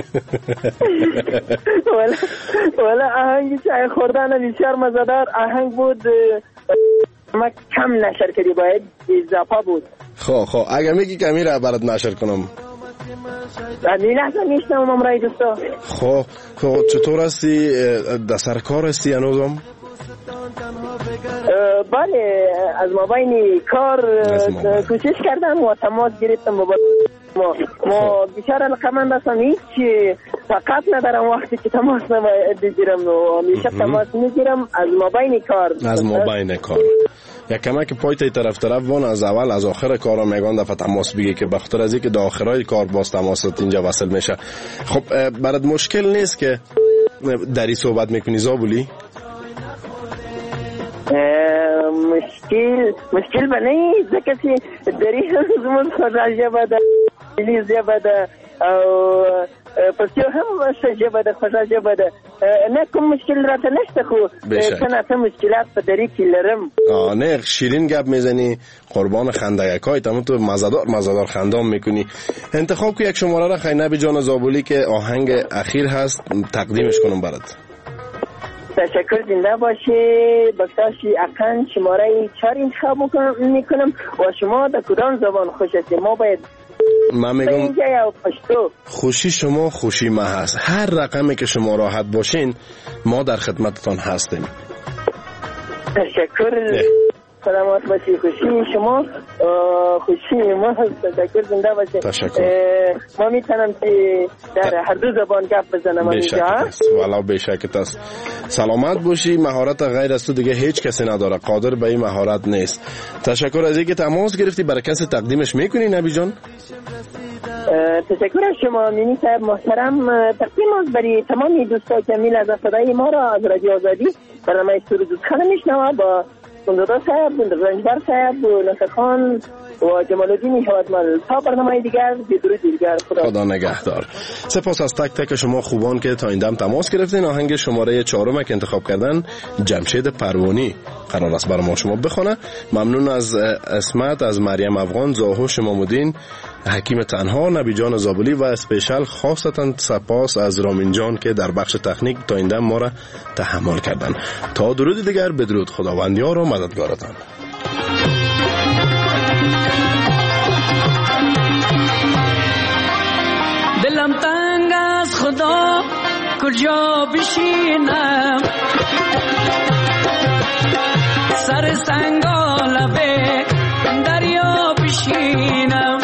والا آهنگ چای خوردن بسیار مزدار آهنگ بود. ما کم نشر کردی، باید اضافه بود. خب خب اگه میگی کمی را برات نشر کنم. این لحظه میشنم امرای دوستا. خب خب چطور هستی؟ در سر کار هستی هنوزم؟ بله از مابین کار کوشش کردم و تماس گرفتم با ما ما بیشتر علاقمند هستم. هیچ فقط ندارم وقتی که تماس نمیگیرم و همیشه تماس میگیرم از مابین کار. از مابین کار یک کمک پایت طرف طرف وان از اول از آخر کارا میگن دفعه تماس بگی که بخاطر از اینکه در آخرای کار باز تماست اینجا وصل میشه. خب برات مشکل نیست که دری صحبت میکنی زابولی؟ مشکل مشکل بنی زکسی دری زمان خراجه بده لیزه بده او پسیو هم شجه بده خراجه بده نه کم مشکل را تنشته خو کنه تا مشکلات په دری کی لرم. آه نه شیرین گپ میزنی، قربان خنده یکای تمام تو مزدار مزدار خندام میکنی. انتخاب که یک شماره را خیلی نبی جان زابولی که آهنگ اخیر هست تقدیمش کنم برات. تشکر، زنده باشی. بختاشی اقن شماره چهار انتخاب میکنم و شما در کدام زبان خوش هستی؟ ما باید من میگم خوشی شما خوشی ما هست. هر رقمی که شما راحت باشین ما در خدمتتان هستیم. تشکر، سلامت باشی. خوشی شما خوشی ما هست. تشکر، زنده باشی. تشکر. ما میتونم که در هر دو زبان گپ بزنم اینجا. والا بشکت است. سلامت باشی. مهارت غیر از تو دیگه هیچ کسی نداره، قادر به این مهارت نیست. تشکر از اینکه تماس گرفتی. برای کسی تقدیمش میکنی نبی جان؟ تشکر از شما مینی صاحب محترم. تقدیم از برای تمامی دوستان که میل از صدای ما را از رادیو آزادی برنامه سرود خانه میشنوه با سندودا صاحب، رنجبر صاحب و نصر خان و جمال الدین حوادمال. تا برنامه دیگر بدرود دیگر. خدا خدا نگهدار. سپاس از تک تک شما خوبان که تا این دم تماس گرفتین. آهنگ شماره چهارم که انتخاب کردن جمشید پروانی قرار است برای ما شما بخونه. ممنون از اسمت، از مریم افغان، زاهوش مامودین، حکیم تنها، نبی جان زابولی و اسپیشال خاصتا سپاس از رامین جان که در بخش تکنیک تا این دم ما را تحمل کردن. تا درود دیگر بدرود. خداوندیار و مددگارتان. دلم تنگ از خدا کجا بشینم، سر سنگال به دریا بشینم،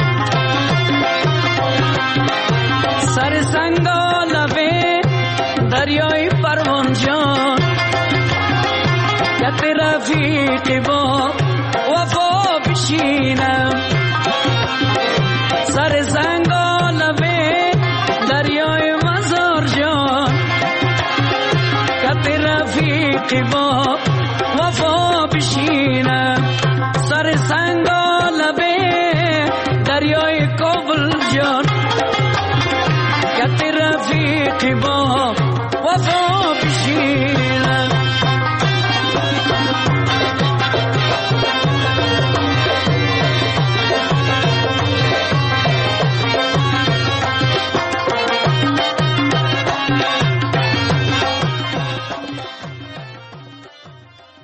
سر سنگال به دریای پروان جان، که رفیقی با وفا بشینم، سر سنگال به دریای مزار جان، که رفیقی با وفا بشینم.